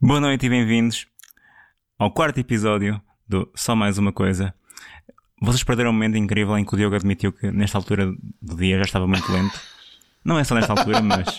Boa noite e bem-vindos ao quarto episódio do Só Mais Uma Coisa. Vocês perderam um momento incrível em que o Diogo admitiu que nesta altura do dia já estava muito lento. Não é só nesta altura, mas...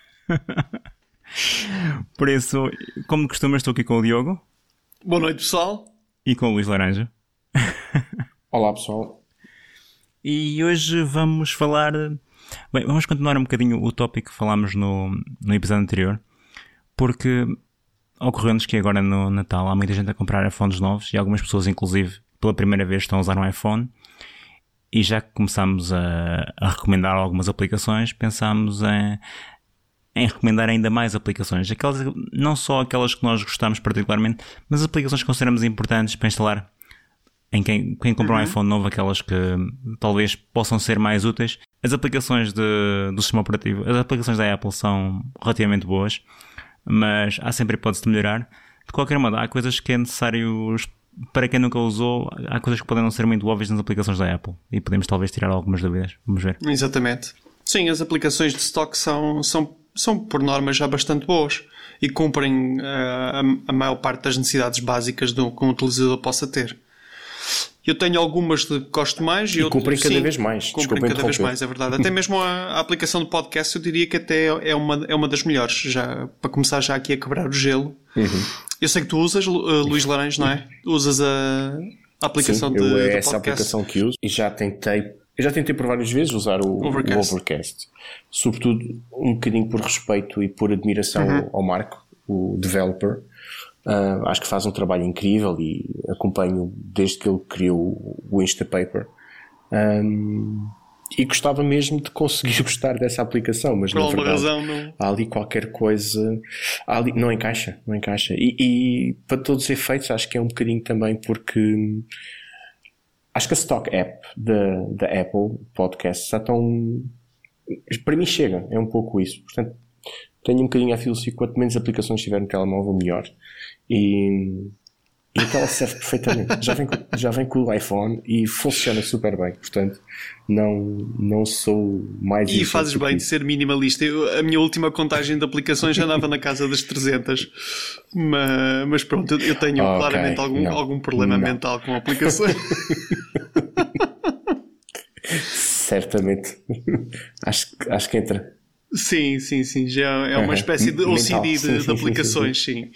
Por isso, como de costume, estou aqui com o Diogo. Boa noite, pessoal. E com o Luís Laranja. Olá, pessoal. E hoje vamos falar... Bem, vamos continuar um bocadinho o tópico que falámos no episódio anterior, porque ocorreu-nos que agora no Natal há muita gente a comprar iPhones novos e algumas pessoas, inclusive, pela primeira vez estão a usar um iPhone, e já que começámos a recomendar algumas aplicações, pensámos em recomendar ainda mais aplicações, não só aquelas que nós gostamos particularmente, mas aplicações que consideramos importantes para instalar em quem compra um iPhone novo, aquelas que talvez possam ser mais úteis. As aplicações do sistema operativo, as aplicações da Apple são relativamente boas, mas há sempre hipótese de melhorar. De qualquer modo, há coisas que é necessário, para quem nunca usou, há coisas que podem não ser muito óbvias nas aplicações da Apple e podemos talvez tirar algumas dúvidas. Vamos ver. Exatamente. Sim, as aplicações de stock são por norma já bastante boas e cumprem a maior parte das necessidades básicas que um utilizador possa ter. Eu tenho algumas que gosto mais e cumprem cada vez mais. Cumprem cada vez mais, é verdade. Até mesmo a aplicação de podcast eu diria que até é uma das melhores, já, para começar já aqui a quebrar o gelo. Eu sei que tu usas, Luís Laranja, não é? Usas a aplicação de podcast. É essa aplicação que uso e já tentei por várias vezes usar o Overcast. Sobretudo um bocadinho por respeito e por admiração ao Marco, o developer. Acho que faz um trabalho incrível e acompanho desde que ele criou o Instapaper. E gostava mesmo de conseguir gostar dessa aplicação, mas por na alguma verdade razão não. há ali qualquer coisa, não encaixa. E para todos os efeitos acho que é um bocadinho também porque acho que a Stock App da Apple Podcast já estão, para mim chega, é um pouco isso. Portanto, tenho um bocadinho a filosofia, quanto menos aplicações tiver no telemóvel, melhor. E aquela serve perfeitamente. Já vem com o iPhone e funciona super bem. Portanto, não sou mais... E fazes bem de ser minimalista. A minha última contagem de aplicações já andava na casa das 300. Mas pronto, eu tenho claramente algum problema mental com aplicações. Certamente. Acho que entra. Sim. Já é uma espécie de OCD de aplicações, sim.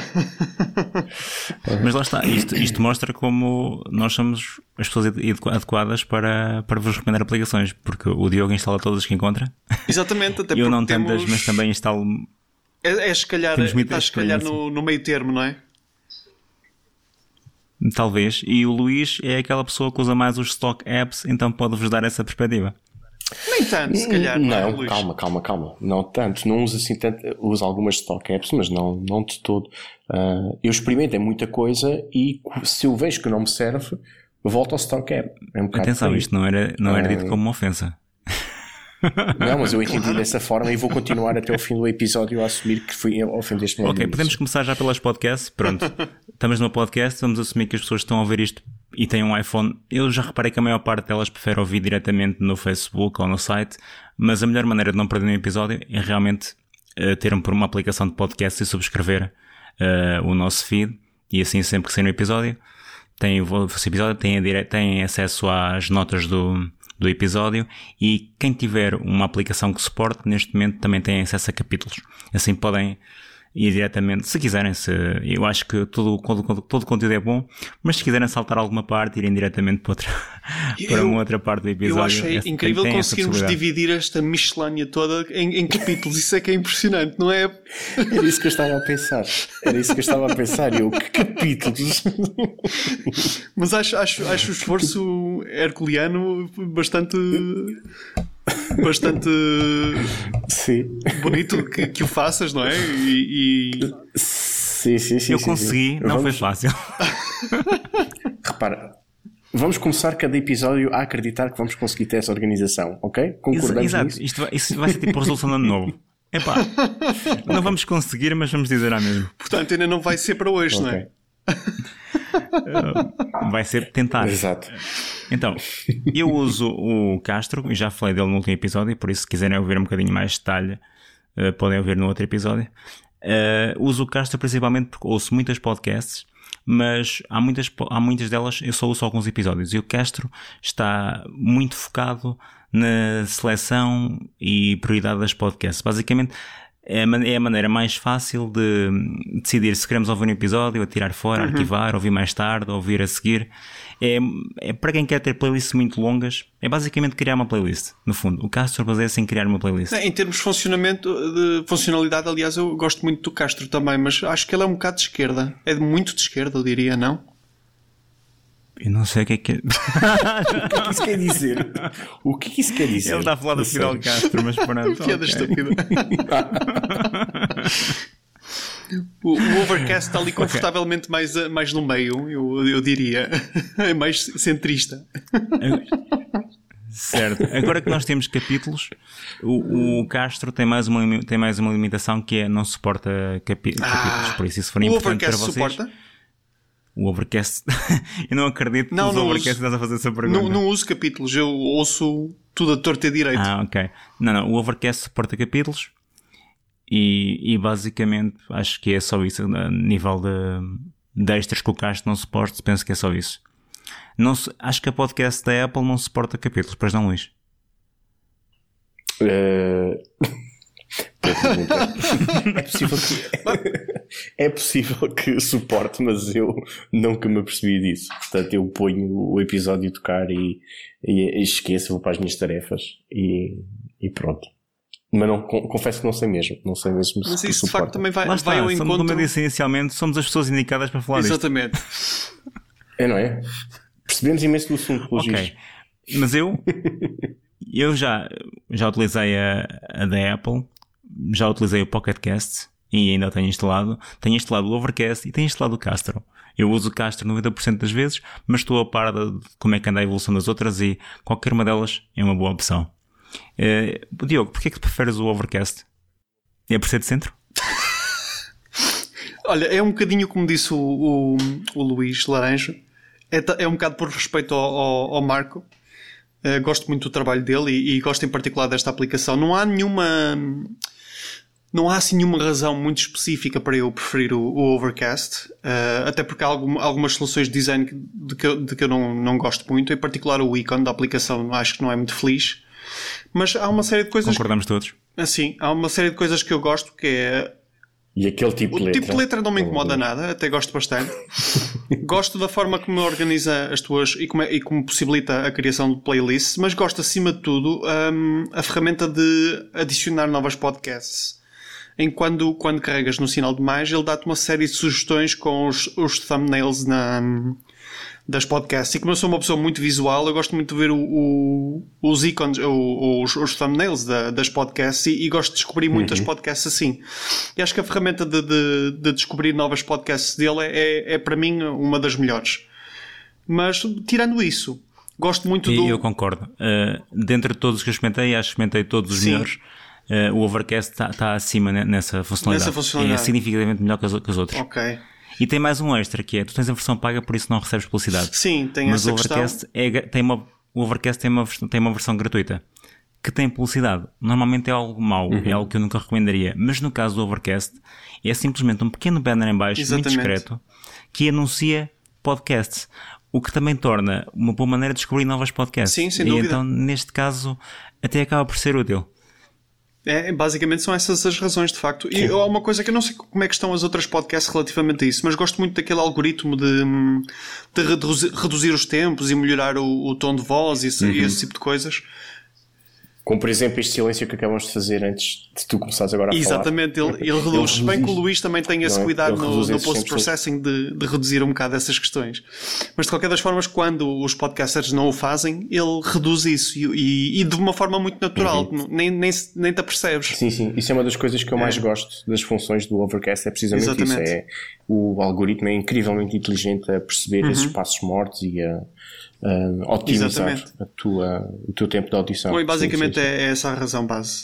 Mas lá está, isto mostra como nós somos as pessoas adequadas para vos recomendar aplicações, porque o Diogo instala todas que encontra. Exatamente, até eu não tantas, mas também instalo. Se calhar no meio termo, não é? Talvez. E o Luís é aquela pessoa que usa mais os stock apps, então pode-vos dar essa perspectiva. Nem tanto, se calhar. Não, calma. Não tanto. Não uso assim tanto. Uso algumas stock apps, mas não de todo. Eu experimento muita coisa e se eu vejo que não me serve, volto ao stock app. Atenção, isto não era dito como uma ofensa. Não, mas eu entendi dessa forma e vou continuar até o fim do episódio a assumir que fui ofendeste-me. Ok, podemos começar já pelas podcasts. Pronto, estamos no podcast, vamos assumir que as pessoas estão a ouvir isto e têm um iPhone. Eu já reparei que a maior parte delas prefere ouvir diretamente no Facebook ou no site, mas a melhor maneira de não perder um episódio é realmente ter uma aplicação de podcast e subscrever o nosso feed, e assim sempre que sair um episódio tem acesso às notas do episódio, e quem tiver uma aplicação que suporte neste momento também tem acesso a capítulos. Assim podem ir diretamente, se quiserem. Eu acho que todo o conteúdo é bom, mas se quiserem saltar alguma parte, irem diretamente para uma outra parte do episódio. Eu achei incrível conseguirmos dividir esta miscelânea toda em capítulos. Isso é que é impressionante, não é? Era isso que eu estava a pensar. Que capítulos? Mas acho o esforço herculeano bastante sim. bonito que o faças, não é? Sim. Eu consegui, não foi fácil. Repara, vamos começar cada episódio a acreditar que vamos conseguir ter essa organização, ok? Concordamos Exato. nisso? Isto vai ser tipo a resolução de ano novo. Epá, não vamos conseguir, mas vamos dizer à mesma. Portanto, ainda não vai ser para hoje, okay. Não é? Vai ser tentar. Exato. Então, eu uso o Castro e já falei dele no último episódio, por isso se quiserem ouvir um bocadinho mais de detalhe podem ouvir no outro episódio. Uso o Castro principalmente porque ouço muitas podcasts, mas há muitas delas eu só ouço alguns episódios, e o Castro está muito focado na seleção e prioridade das podcasts. Basicamente é a maneira mais fácil de decidir se queremos ouvir um episódio, atirar fora, arquivar, ouvir mais tarde, ouvir a seguir. É para quem quer ter playlists muito longas, é basicamente criar uma playlist. No fundo, o Castro baseia-se em criar uma playlist. Em termos de funcionalidade, aliás, eu gosto muito do Castro também, mas acho que ele é um bocado de esquerda. É muito de esquerda, eu diria, não? Eu não sei o que é que... O que é que isso quer dizer? O que é que isso quer dizer? Ele está a falar do Fidel Castro, mas pronto. Piada estúpida. O Overcast está ali confortavelmente mais no meio, eu diria. É mais centrista. Certo. Agora que nós temos capítulos, o Castro tem mais uma limitação, que é não suporta capítulos. Por isso for importante para vocês. O Overcast suporta? O Overcast... eu não acredito que o Overcast estás a fazer essa pergunta. Não uso capítulos, eu ouço tudo a torto e direito. Ok. Não, o Overcast suporta capítulos e basicamente acho que é só isso. A nível de extras que o Castro não suporta, penso que é só isso. Acho que a podcast da Apple não suporta capítulos, pois não, Luís? É possível que suporte, mas eu nunca me apercebi disso. Portanto, eu ponho o episódio a tocar e esqueço, vou para as minhas tarefas e pronto. Mas confesso que não sei mesmo. Não sei mesmo mas se isso de facto também vai ao encontro. Como eu disse inicialmente, somos as pessoas indicadas para falar disto. Exatamente. Não é? Percebemos imenso do assunto, pelo visto. Mas eu já utilizei a da Apple, já utilizei o Pocket Cast e ainda tenho instalado o Overcast e tenho instalado o Castro. Eu uso o Castro 90% das vezes, mas estou a par de como é que anda a evolução das outras e qualquer uma delas é uma boa opção. Diogo, porquê é que preferes o Overcast? É por ser de centro? Olha, é um bocadinho como disse o Luís Laranjo, é um bocado por respeito ao Marco. Gosto muito do trabalho dele e gosto em particular desta aplicação. Não há assim nenhuma razão muito específica para eu preferir o Overcast, até porque há algumas soluções de design de que eu não gosto muito, em particular o ícone da aplicação acho que não é muito feliz, mas há uma série de coisas... Concordamos todos? Sim, há uma série de coisas que eu gosto, que é... E aquele tipo de letra? O tipo de letra não me incomoda nada, até gosto bastante. Gosto da forma como organiza as tuas e como possibilita a criação de playlists, mas gosto acima de tudo a ferramenta de adicionar novas podcasts. Quando carregas no sinal de mais, ele dá-te uma série de sugestões com os thumbnails das podcasts. E como eu sou uma pessoa muito visual, eu gosto muito de ver os ícones, os thumbnails das podcasts e gosto de descobrir muitas podcasts assim. E acho que a ferramenta de descobrir novas podcasts dele é para mim uma das melhores. Mas, tirando isso, gosto muito do... Eu concordo. Dentro de todos os que eu experimentei, acho que experimentei todos os melhores. O Overcast está acima nessa funcionalidade. É significativamente melhor que as outras. Ok. E tem mais um extra, que é, tu tens a versão paga, por isso não recebes publicidade. Sim, tem essa questão. Mas o Overcast tem uma versão gratuita, que tem publicidade. Normalmente é algo mau, é algo que eu nunca recomendaria. Mas no caso do Overcast, é simplesmente um pequeno banner em baixo, muito discreto, que anuncia podcasts. O que também torna uma boa maneira de descobrir novos podcasts. Sim, sem dúvida. E então, neste caso, até acaba por ser útil. Basicamente são essas as razões, de facto. E há uma coisa que eu não sei como é que estão as outras podcasts relativamente a isso, mas gosto muito daquele algoritmo de reduzir os tempos e melhorar o tom de voz e esse tipo de coisas. Como, por exemplo, este silêncio que acabamos de fazer antes de tu começares agora a falar. Exatamente, ele reduz. Bem que o Luís também tem esse cuidado no post-processing de reduzir um bocado essas questões. Mas, de qualquer das formas, quando os podcasters não o fazem, ele reduz isso e de uma forma muito natural. Nem te apercebes. Sim. Isso é uma das coisas que eu mais gosto das funções do Overcast. É precisamente isso. O algoritmo é incrivelmente inteligente a perceber esses espaços mortos e a otimizar o teu tempo de audição. Bom, e basicamente é essa a razão base.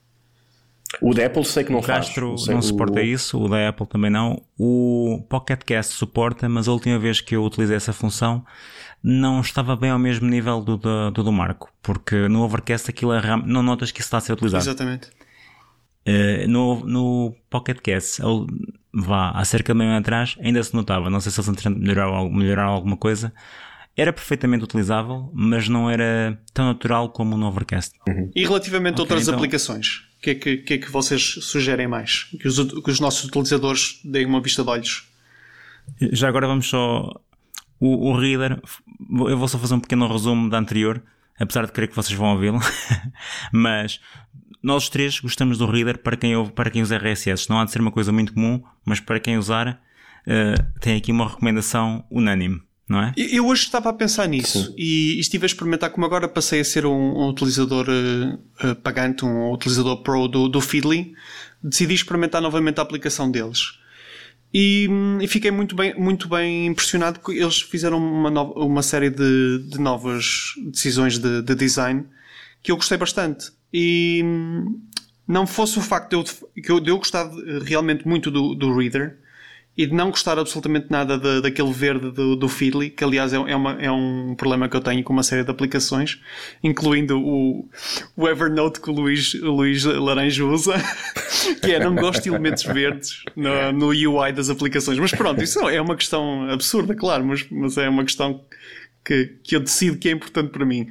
O da Apple sei que não faz. O Castro não suporta isso, o da Apple também não. O Pocket Cast suporta, mas a última vez que eu utilizei essa função não estava bem ao mesmo nível do Marco, porque no Overcast aquilo não notas que isso está a ser utilizado. Exatamente. No Pocket Cast, há cerca de meio ano atrás, ainda se notava. Não sei se eles entretanto melhoraram alguma coisa. Era perfeitamente utilizável, mas não era tão natural como no Overcast. E relativamente a outras aplicações, o que é que vocês sugerem mais? Que os nossos utilizadores deem uma vista de olhos. Já agora vamos só... O Reader, eu vou só fazer um pequeno resumo da anterior, apesar de crer que vocês vão ouvi-lo. Mas nós três gostamos do Reader para quem usa RSS. Não há de ser uma coisa muito comum, mas para quem usar, tem aqui uma recomendação unânime. Não é? Eu hoje estava a pensar nisso. Sim. E estive a experimentar, como agora passei a ser um utilizador pagante, um utilizador pro do Feedly. Decidi experimentar novamente a aplicação deles. E fiquei muito bem impressionado, porque eles fizeram uma série de novas decisões de design que eu gostei bastante. E não fosse o facto de eu gostar realmente muito do Reader e de não gostar absolutamente nada daquele verde do Feedly, que aliás é um problema que eu tenho com uma série de aplicações, incluindo o Evernote que o Luís Laranjo usa, que não gosto de elementos verdes no UI das aplicações. Mas pronto, isso é uma questão absurda, claro, mas é uma questão que eu decido que é importante para mim.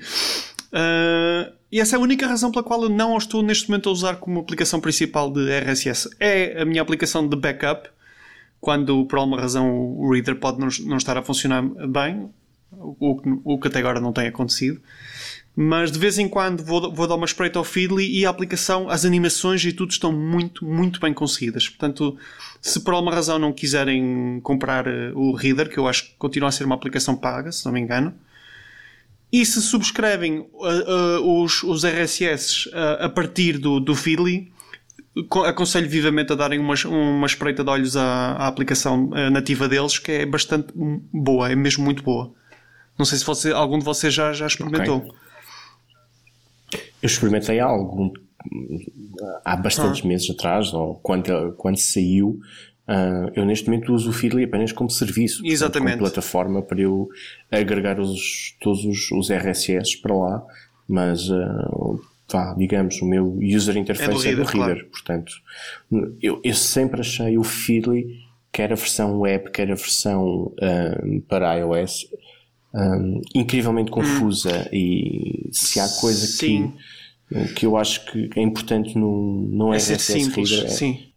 E essa é a única razão pela qual eu não estou neste momento a usar como aplicação principal de RSS. É a minha aplicação de backup, quando por alguma razão o Reader pode não estar a funcionar bem, o que até agora não tem acontecido. Mas de vez em quando vou dar uma espreita ao Feedly e a aplicação, as animações e tudo estão muito, muito bem conseguidas. Portanto, se por alguma razão não quiserem comprar o Reader, que eu acho que continua a ser uma aplicação paga, se não me engano, e se subscrevem os RSS a partir do Feedly, aconselho vivamente a darem uma espreita de olhos à aplicação nativa deles, que é bastante boa, é mesmo muito boa. Não sei se algum de vocês já experimentou. Okay. Eu experimentei há bastantes meses atrás, ou quando saiu. Eu neste momento uso o Feedly apenas como serviço, exatamente, como plataforma para eu agregar todos os RSS para lá, mas digamos, o meu user interface é do Reader, claro. Portanto, eu sempre achei o Feedly, quer a versão web, quer a versão para iOS, incrivelmente confusa, e se há coisa que eu acho que é importante no RSS Reader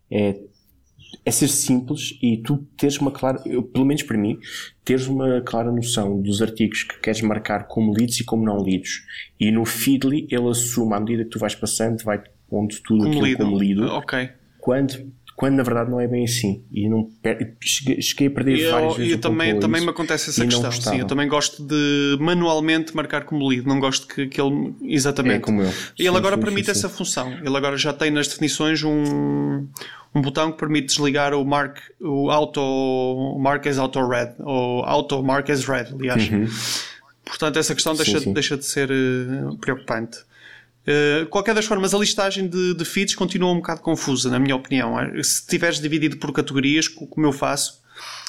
é ser simples e tu teres uma clara, pelo menos para mim, teres uma clara noção dos artigos que queres marcar como lidos e como não lidos. E no Feedly ele assume, à medida que tu vais passando, vai pondo tudo aquilo como lido. Okay. Quando na verdade não é bem assim. E não cheguei a perder várias vezes. Eu também me acontece essa questão. Sim, eu também gosto de manualmente marcar como lido. Não gosto que ele... Exatamente. É como eu. E ele agora permite essa função. Ele agora já tem nas definições um botão que permite desligar o Auto Mark as Auto Read, ou Auto Mark as Read, aliás. Portanto, essa questão deixa de ser preocupante. Qualquer das formas, a listagem de feeds continua um bocado confusa, na minha opinião. Se tiveres dividido por categorias, como eu faço,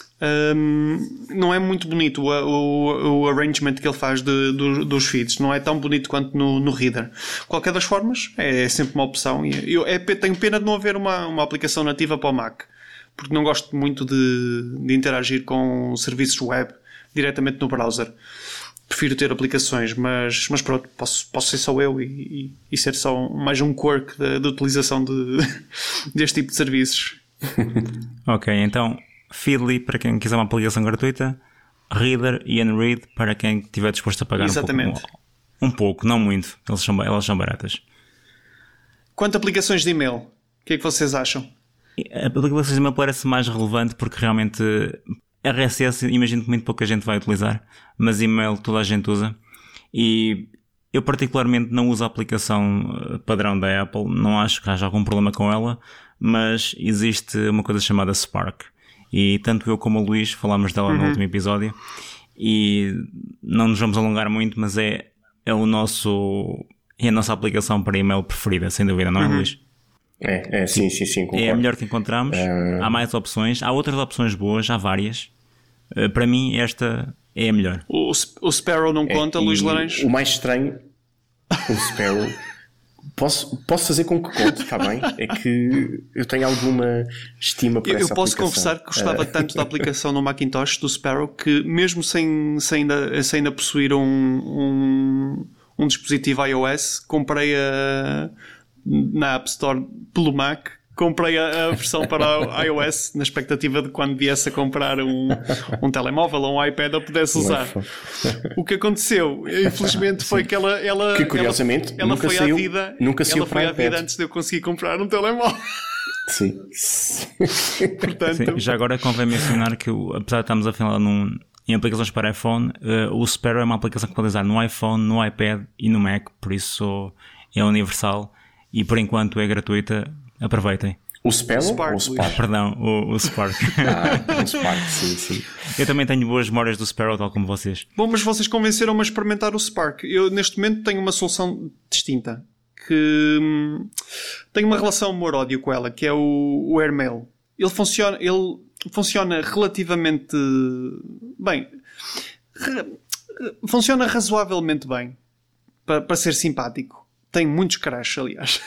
não é muito bonito o arrangement que ele faz dos feeds. Não é tão bonito quanto no Reader. Qualquer das formas, é sempre uma opção. Eu tenho pena de não haver uma aplicação nativa para o Mac, porque não gosto muito de interagir com serviços web diretamente no browser. Prefiro ter aplicações, mas pronto, posso ser só eu e ser só mais um quirk de utilização deste tipo de serviços. Ok, então Feedly para quem quiser uma aplicação gratuita, Reader e Unread para quem estiver disposto a pagar um pouco, não muito, elas são baratas. Quanto a aplicações de e-mail, o que é que vocês acham? A aplicação de e-mail parece mais relevante porque realmente RSS imagino que muito pouca gente vai utilizar, mas e-mail toda a gente usa, e eu particularmente não uso a aplicação padrão da Apple, não acho que haja algum problema com ela, mas existe uma coisa chamada Spark, e tanto eu como o Luís falámos dela no último episódio, e não nos vamos alongar muito, mas é a nossa aplicação para e-mail preferida, sem dúvida, não é, Luís? Sim, concordo. É a melhor que encontramos. Há mais opções, há outras opções boas, há várias. Para mim esta é a melhor. O Sparrow não conta, Luís Laranjo? O mais estranho, o Sparrow Posso fazer com que conte, está bem? É que eu tenho alguma estima por essa aplicação. Eu posso confessar que gostava tanto da aplicação no Macintosh do Sparrow que mesmo sem ainda possuir um dispositivo iOS, comprei na App Store pelo Mac, comprei a versão para iOS na expectativa de quando viesse a comprar um telemóvel ou um iPad eu pudesse usar. O que aconteceu, infelizmente, foi que ela que curiosamente ela nunca foi saiu, à vida, nunca saiu ela foi para à vida iPad. antes de eu conseguir comprar um telemóvel. Sim. Portanto, Sim, já agora convém mencionar que, apesar de estarmos a falar em aplicações para iPhone, o Sparrow é uma aplicação que pode usar no iPhone, no iPad e no Mac, por isso é universal e por enquanto é gratuita. Aproveitem. O Spell Spark, ou o Spark? Perdão, o Spark. O Spark, sim. Eu também tenho boas memórias do Sparrow, tal como vocês. bom, mas vocês convenceram-me a experimentar o Spark. Eu, neste momento, tenho uma solução distinta. Que tenho uma relação amor-ódio com ela, que é o AirMail. Ele funciona relativamente bem. Funciona razoavelmente bem. Para ser simpático. Tem muitos crash, aliás.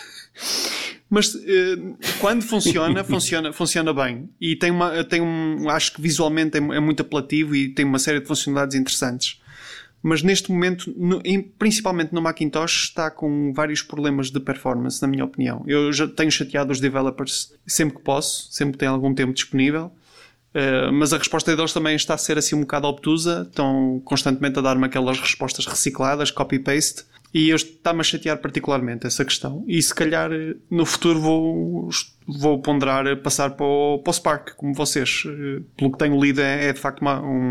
Mas quando funciona bem. E acho que visualmente é muito apelativo e tem uma série de funcionalidades interessantes. Mas neste momento, principalmente no Macintosh, está com vários problemas de performance, na minha opinião. Eu já tenho chateado os developers sempre que posso, sempre que tenho algum tempo disponível. Mas a resposta deles também está a ser assim um bocado obtusa. Estão constantemente a dar-me aquelas respostas recicladas, copy-paste. E está-me a chatear particularmente essa questão. E se calhar no futuro vou ponderar passar para o Spark, como vocês. Pelo que tenho lido, é de facto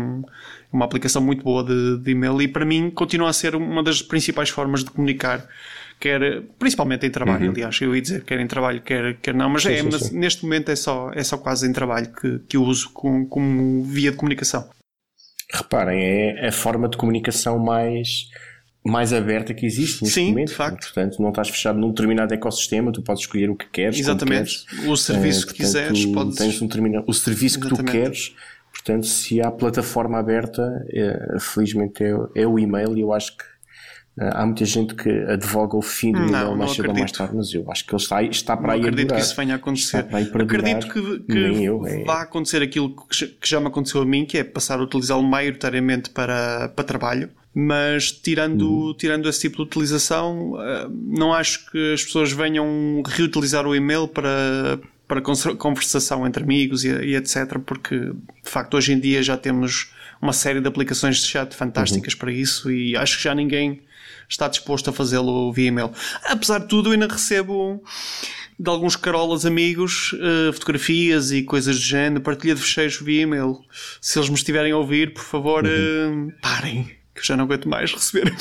uma aplicação muito boa de e-mail e para mim continua a ser uma das principais formas de comunicar. Principalmente em trabalho, aliás. Eu ia dizer quer em trabalho, quer não. Mas, mas neste momento é só quase em trabalho que eu uso como via de comunicação. Reparem, é a forma de comunicação mais aberta que existe neste momento. De facto. Portanto, não estás fechado num determinado ecossistema, tu podes escolher o que queres. Exatamente. Queres. O serviço que quiseres, podes... Tens o serviço que tu queres. Portanto, se há plataforma aberta, felizmente é o e-mail, e eu acho que há muita gente que advoga o fim do e-mail mais cedo ou mais tarde, mas eu acho que ele está para aí a durar. Acredito que isso venha a acontecer. Acredito que vai acontecer aquilo que já me aconteceu a mim, que é passar a utilizá-lo maioritariamente para trabalho. Mas tirando esse tipo de utilização, não acho que as pessoas venham reutilizar o e-mail para conversação entre amigos e etc. Porque, de facto, hoje em dia já temos uma série de aplicações de chat fantásticas para isso e acho que já ninguém está disposto a fazê-lo via e-mail. Apesar de tudo, eu ainda recebo de alguns carolas amigos fotografias e coisas do género, partilha de fecheiros via e-mail. Se eles me estiverem a ouvir, por favor, parem, que eu já não aguento mais receber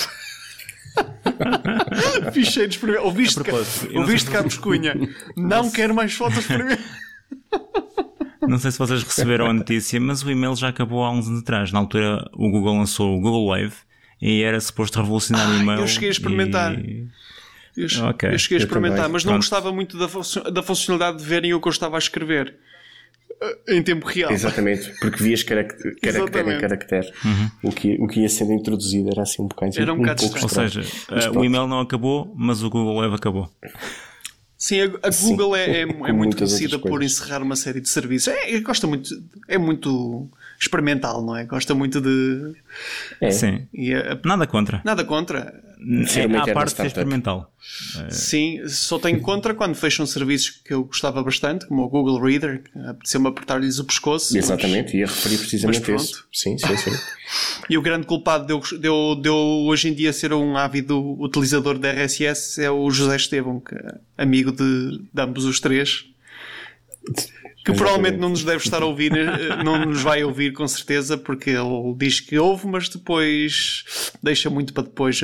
ficheiros para mim. Ouviste Carlos Cunha? Não quero mais fotos para mim. Não sei se vocês receberam a notícia, mas o e-mail já acabou há uns anos atrás. Na altura o Google lançou o Google Wave e era suposto revolucionar o e-mail. Eu cheguei a experimentar. Eu cheguei a experimentar, também. mas não gostava muito da funcionalidade de verem o que eu estava a escrever em tempo real. Exatamente, porque vias caractere em caractere. O que ia sendo introduzido era assim um bocado Ou seja, o e-mail não acabou, mas o Google Wave acabou. Sim, a Google é muito conhecida por encerrar uma série de serviços. Gosta muito, é muito experimental, não é? Gosta muito de... Sim. Nada contra. Nada contra. A parte de ser experimental. Sim, só tenho contra quando fecham serviços que eu gostava bastante, como o Google Reader, que apeteceu-me apertar-lhes o pescoço. Exatamente, ia referir precisamente isso. Sim. E o grande culpado de eu hoje em dia ser um ávido utilizador da RSS é o José Estevão, que é amigo de ambos os três, que provavelmente não nos deve estar a ouvir, não nos vai ouvir com certeza, porque ele diz que ouve, mas depois deixa muito para depois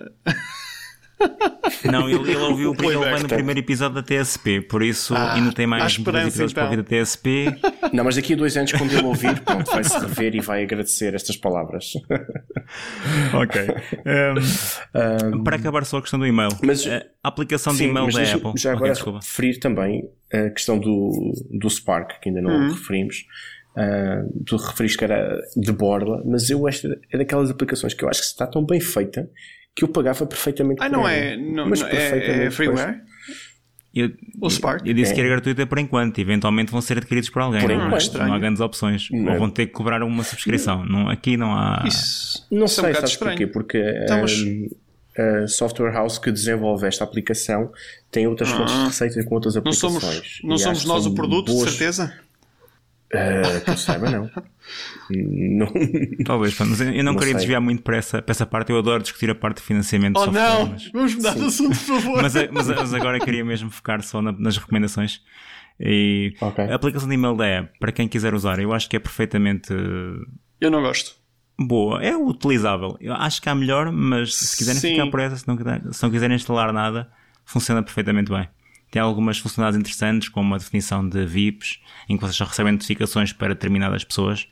Não, ele ouviu porque ele vai no primeiro episódio da TSP, por isso ainda tem mais episódios para ouvir da TSP. Não, mas daqui a 2 anos, quando ele ouvir, pronto, vai-se rever e vai agradecer estas palavras. Ok. Para acabar só a questão do e-mail, mas, a aplicação de e-mail da Apple. Já agora referir também a questão do Spark, que ainda não referimos. Tu referiste que era de borla, mas esta é daquelas aplicações que eu acho que está tão bem feita que eu pagava perfeitamente por não ela. é, não, Mas não, perfeitamente é freeware? O Spark? Eu disse que era gratuita por enquanto, eventualmente vão ser adquiridos por alguém. Por não, enquanto. não há grandes opções. Ou vão ter que cobrar uma subscrição. Não, aqui não há. Isso Não é um sei, bocado sabes estranho. porquê? Porque Então, mas- a software house que desenvolve esta aplicação tem outras fontes de receita com outras Não aplicações. somos, E não acho somos que nós são o produto, boas- de certeza? Que eu saiba, não. Não. Talvez, pá, mas eu não Não queria sei. desviar muito para essa parte. Eu adoro discutir a parte de financiamento de Oh software. não! Mas... Vamos mudar de assunto, por favor. Mas agora queria mesmo focar só nas recomendações. E Ok. a aplicação de e-mail da app, para quem quiser usar, eu acho que é perfeitamente Eu não gosto. boa. É utilizável. Eu acho que há melhor, mas se quiserem Sim. ficar por essa, se não quiserem instalar nada, funciona perfeitamente bem. Tem algumas funcionalidades interessantes, como a definição de VIPs, em que vocês só recebem notificações para determinadas pessoas.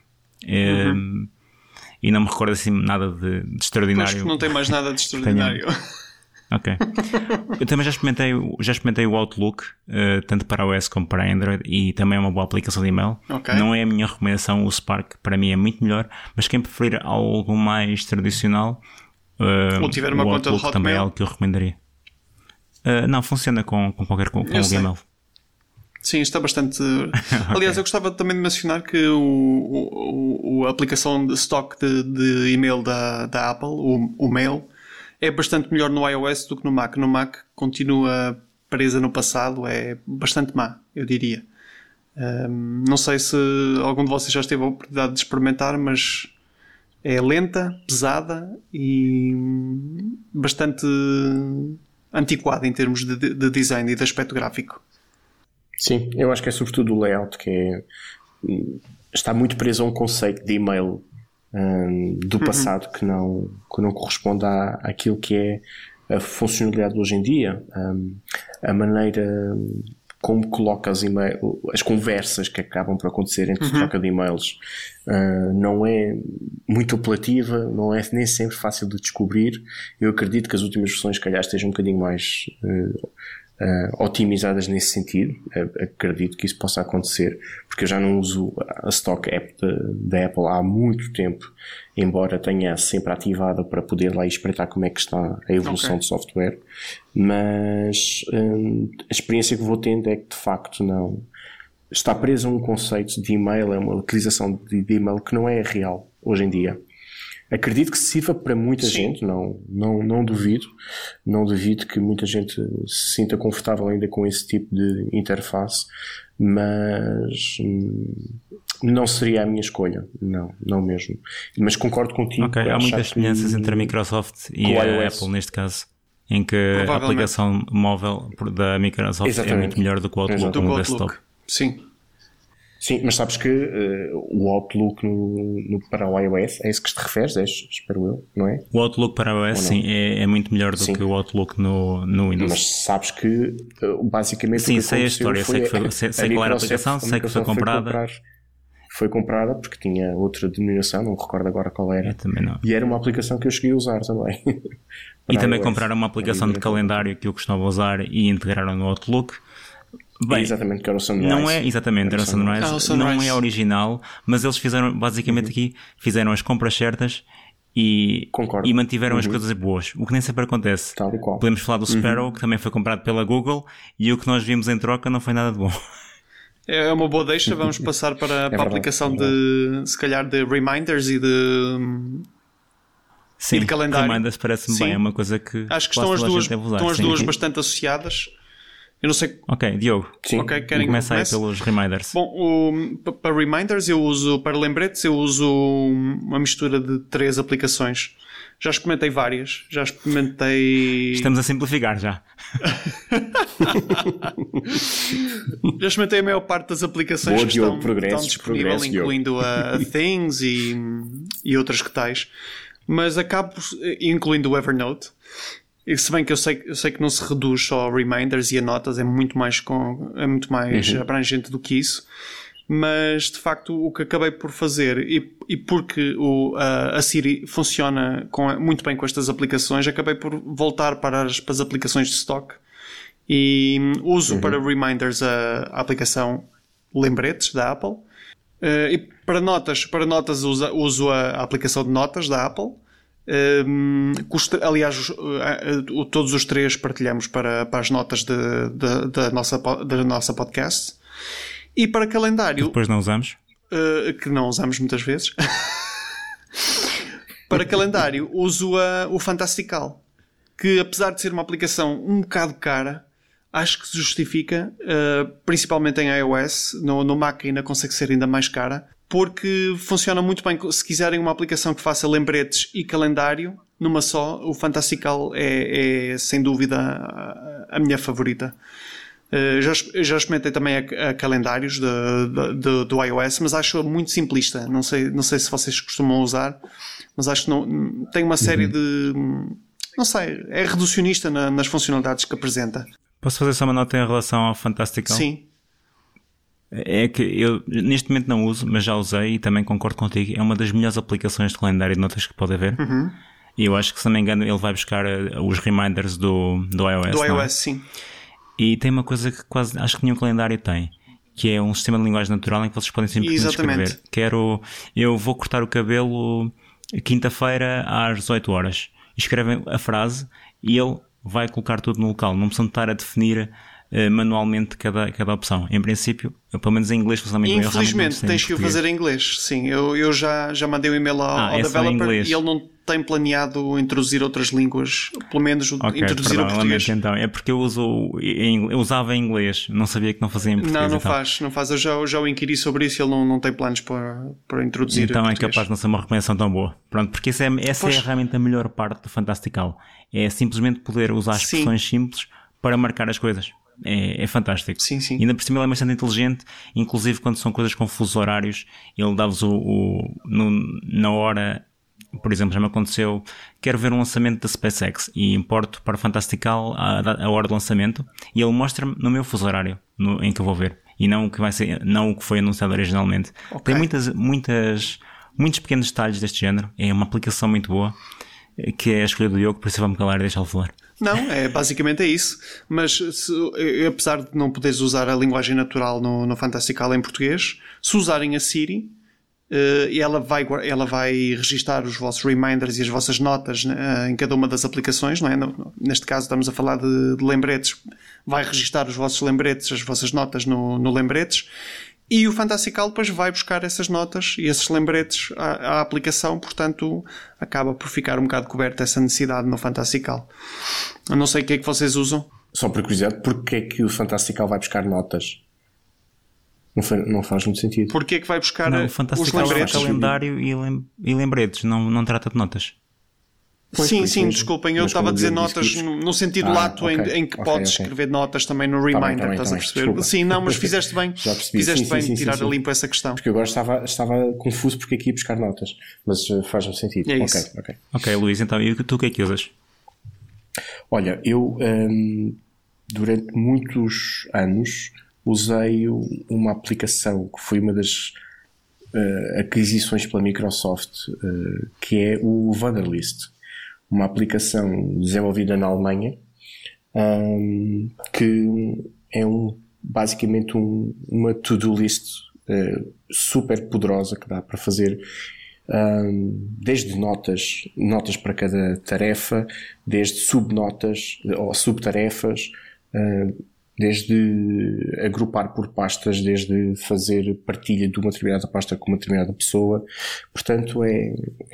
E não me recordo assim nada de Acho extraordinário. que não tem mais nada de extraordinário. Ok. Eu também já experimentei o Outlook, tanto para iOS como para Android, e também é uma boa aplicação de e-mail. Ok. Não é a minha recomendação, o Spark para mim é muito melhor, mas quem preferir algo mais tradicional, Ou tiver uma o conta de Outlook também é Hotmail. algo que eu recomendaria. Não, funciona com qualquer com Eu o sei. Gmail. Sim, está bastante. Aliás, eu gostava também de mencionar que a aplicação de stock de e-mail da Apple, o Mail, é bastante melhor no iOS do que no Mac. No Mac continua presa no passado, é bastante má, eu diria. Não sei se algum de vocês já teve a oportunidade de experimentar, mas é lenta, pesada e bastante antiquada em termos de design e de aspecto gráfico. Sim, eu acho que é sobretudo o layout que está muito preso a um conceito de e-mail do passado que não corresponde àquilo que é a funcionalidade de hoje em dia. A maneira como coloca as conversas que acabam por acontecer entre troca de e-mails não é muito apelativa, não é nem sempre fácil de descobrir. Eu acredito que as últimas versões, calhar, estejam um bocadinho mais otimizadas nesse sentido. Acredito que isso possa acontecer, porque eu já não uso a stock app da Apple há muito tempo, embora tenha sempre ativada para poder lá espreitar como é que está a evolução de software, mas a experiência que vou tendo é que de facto não está preso a um conceito de e-mail, é uma utilização de e-mail que não é real hoje em dia. Acredito que sirva para muita gente, não duvido. Não duvido que muita gente se sinta confortável ainda com esse tipo de interface, mas não seria a minha escolha. Não mesmo. Mas concordo contigo. Ok, há muitas semelhanças entre a Microsoft e a iOS. Apple neste caso, em que a aplicação móvel da Microsoft é muito melhor do que o Outlook Do no Outlook. desktop. Sim. Sim, mas sabes que o Outlook para o iOS é esse que te referes, espero eu, não é? O Outlook para o iOS, sim, é muito melhor do que o Outlook no Windows. Mas sabes que basicamente sim, o que sei a história, sei qual era a aplicação, sei que foi comprada. Foi comprada porque tinha outra denominação, não me recordo agora qual era. Eu também não. E era uma aplicação que eu cheguei a usar também. E também compraram uma aplicação de calendário que eu costumava usar e integraram no Outlook. Bem, exatamente, que era o Sunrise. Não é, exatamente, era o Sunrise. o Sunrise. Não é original, mas eles fizeram, basicamente aqui, fizeram as compras certas e mantiveram as coisas boas, o que nem sempre acontece. Tal e qual. Podemos falar do Sparrow, que também foi comprado pela Google, e o que nós vimos em troca não foi nada de bom. É uma boa deixa. Vamos passar para a aplicação se calhar, de reminders e de Sim, de calendário. Reminders parece-me Sim. bem, é uma coisa que acho que estão as duas, estão as sim. duas bastante associadas. Eu não sei. Ok, Diogo, Sim. Ok, querem que começa aí comece? pelos reminders. Bom, para reminders eu uso, para lembretes eu uso uma mistura de 3 aplicações. Já experimentei várias. Já experimentei. Estamos a simplificar já. Já experimentei a maior parte das aplicações Boa, que Diogo, estão progresso, disponíveis, Diogo. incluindo a Things e outras que tais. Mas acabo incluindo o Evernote. E se bem que eu sei que não se reduz só a reminders e a notas, é muito mais abrangente do que isso. Mas de facto o que acabei por fazer, e porque a Siri funciona muito bem com estas aplicações, acabei por voltar para as aplicações de stock e uso para reminders a aplicação Lembretes da Apple, e para notas uso a aplicação de notas da Apple. Aliás, todos os três partilhamos para as notas da nossa podcast. E para calendário... Que depois não usamos. Que não usamos muitas vezes. Para calendário, uso o Fantastical, que apesar de ser uma aplicação um bocado cara, acho que se justifica, principalmente em iOS. No Mac ainda consegue ser ainda mais cara, porque funciona muito bem. Se quiserem uma aplicação que faça lembretes e calendário numa só, o Fantastical é sem dúvida a minha favorita. Já experimentei também a calendários do iOS, mas acho muito simplista. Não sei se vocês costumam usar, mas acho que não, tem uma série de... Não sei, é reducionista nas funcionalidades que apresenta. Posso fazer só uma nota em relação ao Fantastical? Sim. É que eu neste momento não uso, mas já usei e também concordo contigo. É uma das melhores aplicações de calendário de notas que pode haver. E eu acho que, se não me engano, ele vai buscar os reminders do iOS. Do não é? iOS, sim. E tem uma coisa que quase acho que nenhum calendário tem, que é um sistema de linguagem natural em que vocês podem simplesmente escrever. Eu vou cortar o cabelo quinta-feira às 18 horas. Escrevem a frase e ele vai colocar tudo no local. Não precisam estar a definir manualmente cada opção. Em princípio, pelo menos em inglês, infelizmente tens que o fazer em inglês. Sim, eu já mandei um e-mail ao developer e ele não tem planeado introduzir outras línguas, pelo menos introduzir o português. Então, é porque eu usava em inglês, não sabia que não fazia em português. Não faz. Eu já o inquiri sobre isso e ele não tem planos para introduzir. Então é português. capaz de não ser uma recomendação tão boa. Pronto, porque essa é realmente a melhor parte do Fantastical. É simplesmente poder usar expressões simples para marcar as coisas. É fantástico. Sim. E ainda por cima ele é bastante inteligente, inclusive quando são coisas com fusos horários, ele dá-vos na hora. Por exemplo, já me aconteceu, quero ver um lançamento da SpaceX e importo para o Fantastical a hora do lançamento e ele mostra-me no meu fuso horário em que eu vou ver e não o que foi anunciado originalmente. Tem muitos pequenos detalhes deste género. É uma aplicação muito boa, que é a escolha do Diogo, por isso vamos calar e deixá-lo falar. Não, basicamente é isso. Mas apesar de não poderes usar a linguagem natural no Fantastical em português, se usarem a Siri, ela vai registar os vossos reminders e as vossas notas em cada uma das aplicações, não é? Neste caso estamos a falar de lembretes. Vai registar os vossos lembretes, as vossas notas no lembretes, e o Fantastical depois vai buscar essas notas e esses lembretes à aplicação, portanto acaba por ficar um bocado coberta essa necessidade no Fantastical. Eu não sei o que é que vocês usam. Só por curiosidade, porque é que o Fantastical vai buscar notas? Não faz muito sentido. Porquê é que vai buscar o Fantastical os lembretes? É calendário e lembretes, não trata de notas. Sim, desculpem, eu estava a dizer notas no sentido lato em que podes escrever notas também no reminder, estás a perceber? Desculpa. Sim, não, mas fizeste bem. Já percebi. Fizeste bem de tirar a limpo essa questão. Porque eu agora estava confuso porque aqui ia buscar notas, mas faz-me sentido. É isso. Ok, Luís, então, e tu o que é que usas? Olha, eu durante muitos anos usei uma aplicação que foi uma das aquisições pela Microsoft, que é o Wunderlist, uma aplicação desenvolvida na Alemanha, que é basicamente uma to-do list super poderosa que dá para fazer desde notas para cada tarefa, desde subnotas ou subtarefas, desde agrupar por pastas, desde fazer partilha de uma determinada pasta com uma determinada pessoa. Portanto, é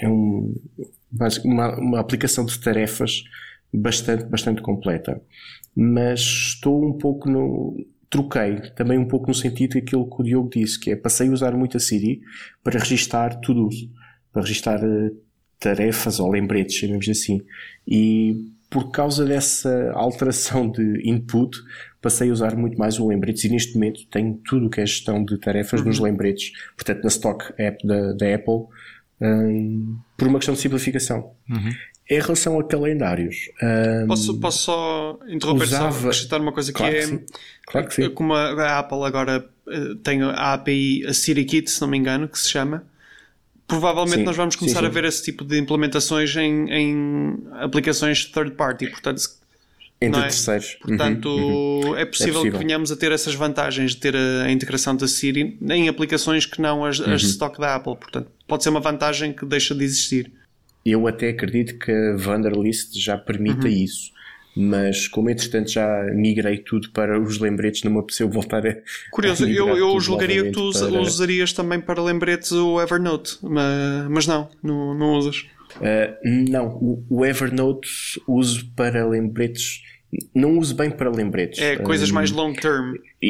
uma aplicação de tarefas bastante completa. Mas estou um pouco troquei também um pouco no sentido daquilo que o Diogo disse, que é passei a usar muito a Siri para registar tudo, para registar tarefas ou lembretes, chamemos assim. E por causa dessa alteração de input, passei a usar muito mais o lembretes e neste momento tenho tudo o que é gestão de tarefas nos lembretes, portanto na Stock App da Apple, por uma questão de simplificação. Em relação a calendários, posso só interromper, só acrescentar uma coisa, claro que que é sim. Claro que sim. Como a Apple agora tem a API, a SiriKit, se não me engano, que se chama. Provavelmente nós vamos começar a ver esse tipo de implementações em aplicações third party, portanto, entre terceiros. Portanto, é possível que venhamos a ter essas vantagens de ter a integração da Siri em aplicações que não as de stock da Apple. Portanto, pode ser uma vantagem que deixa de existir. eu até acredito que a Wunderlist já permita isso. Mas como entretanto já migrei tudo para os lembretes, não me apeteceu voltar a... Curioso, eu julgaria que tu usarias também para lembretes o Evernote, mas não usas. Não, o Evernote uso para lembretes, não uso bem para lembretes. É coisas mais long term.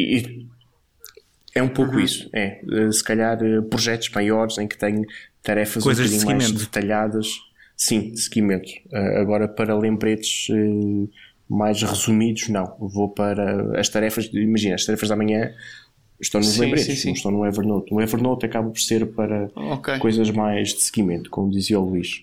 É um pouco isso, se calhar projetos maiores em que tenho tarefas coisas um bocadinho mais detalhadas. Sim, de seguimento. Agora para lembretes mais resumidos, não. Vou para as tarefas, imagina, as tarefas da manhã estão nos lembretes, não estão no Evernote. O Evernote acaba por ser para coisas mais de seguimento, como dizia o Luís.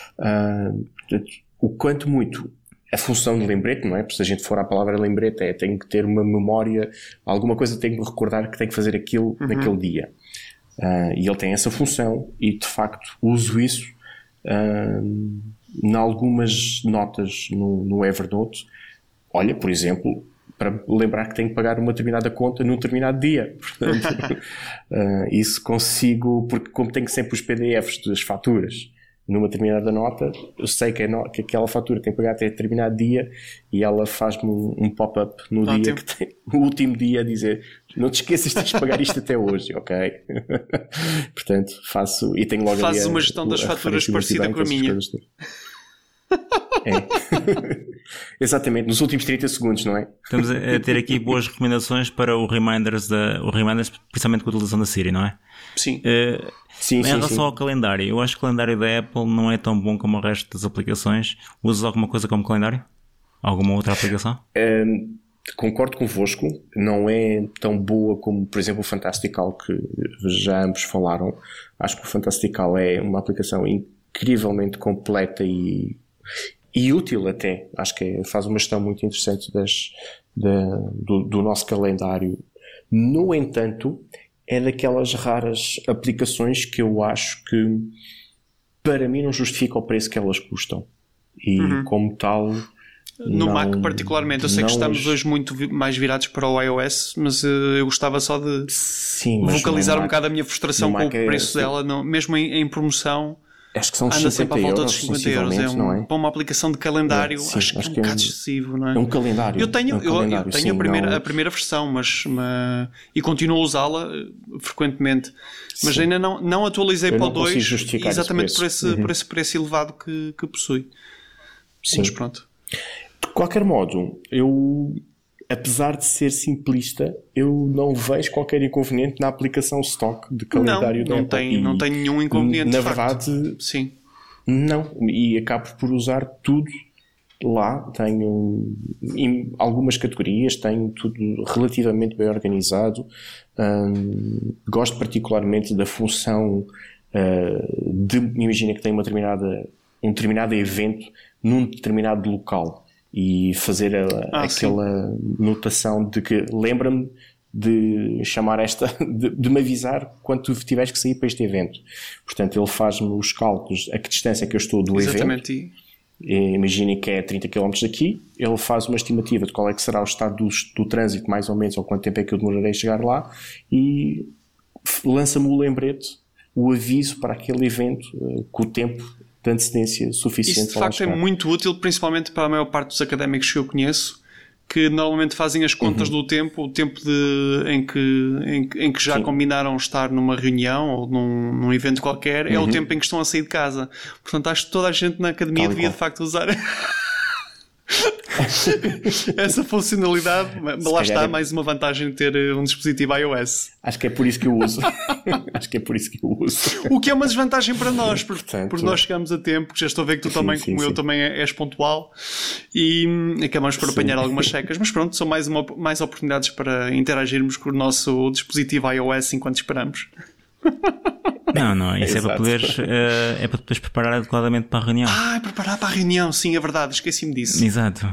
O quanto muito a função de lembrete, não é? Porque se a gente for à palavra lembrete, tem que ter uma memória, alguma coisa tem que me recordar que tem que fazer aquilo naquele dia. E ele tem essa função e de facto uso isso em algumas notas no Evernote. Olha, por exemplo, para lembrar que tenho que pagar uma determinada conta num determinado dia. Portanto, isso consigo, porque como tenho sempre os PDFs das faturas numa determinada nota, eu sei que aquela fatura tem que pagar até determinado dia e ela faz-me um pop-up no dia que tem, no último dia, a dizer: não te esqueças de pagar isto até hoje, ok? Portanto, faço e tenho logo fazes uma gestão das faturas parecida com a minha. Exatamente, nos últimos 30 segundos, não é? Estamos a ter aqui boas recomendações para o Reminders, principalmente com a utilização da Siri, não é? Sim. Em relação ao calendário, eu acho que o calendário da Apple não é tão bom como o resto das aplicações. Usas alguma coisa como calendário? Alguma outra aplicação? Concordo convosco, não é tão boa como, por exemplo, o Fantastical, que já ambos falaram. Acho que o Fantastical é uma aplicação incrivelmente completa e útil até. Acho que faz uma gestão muito interessante do nosso calendário. No entanto, é daquelas raras aplicações que eu acho que, para mim, não justifica o preço que elas custam. E, como tal... No Mac particularmente, eu sei que estamos hoje muito mais virados para o iOS, mas eu gostava só de vocalizar um bocado a minha frustração com o preço dela, mesmo em promoção. Acho que são anda 50 sempre à volta euros, dos 50 euros. para uma aplicação de calendário, acho que é um bocado excessivo, não é? É um calendário. Eu tenho a primeira versão, e continuo a usá-la frequentemente, mas ainda não atualizei para o 2, exatamente por esse preço elevado que possui. Sim. Mas pronto. De qualquer modo, eu, apesar de ser simplista, eu não vejo qualquer inconveniente na aplicação stock de calendário da Apple. Não tem nenhum inconveniente. Na verdade, sim. Não. E acabo por usar tudo lá. Tenho algumas categorias, tenho tudo relativamente bem organizado. Gosto particularmente da função imagina que tem um determinado evento num determinado local e fazer aquela notação de que lembra-me de chamar de me avisar quando tu tiveres que sair para este evento. Portanto, ele faz-me os cálculos a que distância que eu estou do evento. Imaginem que é 30 km daqui, ele faz uma estimativa de qual é que será o estado do trânsito, mais ou menos, ou quanto tempo é que eu demorarei a chegar lá, e lança-me o lembrete, o aviso para aquele evento, com o tempo de antecedência suficiente. Isso de facto é muito útil, principalmente para a maior parte dos académicos que eu conheço, que normalmente fazem as contas do tempo, o tempo em que já combinaram estar numa reunião ou num evento qualquer, é o tempo em que estão a sair de casa. Portanto, acho que toda a gente na academia devia de facto usar essa funcionalidade. Mas lá está, mais uma vantagem de ter um dispositivo iOS. Acho que é por isso que eu uso. O que é uma desvantagem para nós, porque nós chegamos a tempo, já estou a ver que tu também, como eu, também és pontual, e acabamos por apanhar algumas secas, mas pronto, são mais oportunidades para interagirmos com o nosso dispositivo iOS enquanto esperamos. Não, isso é para poderes preparar adequadamente para a reunião. Preparar para a reunião, sim, é verdade, esqueci-me disso. Exato.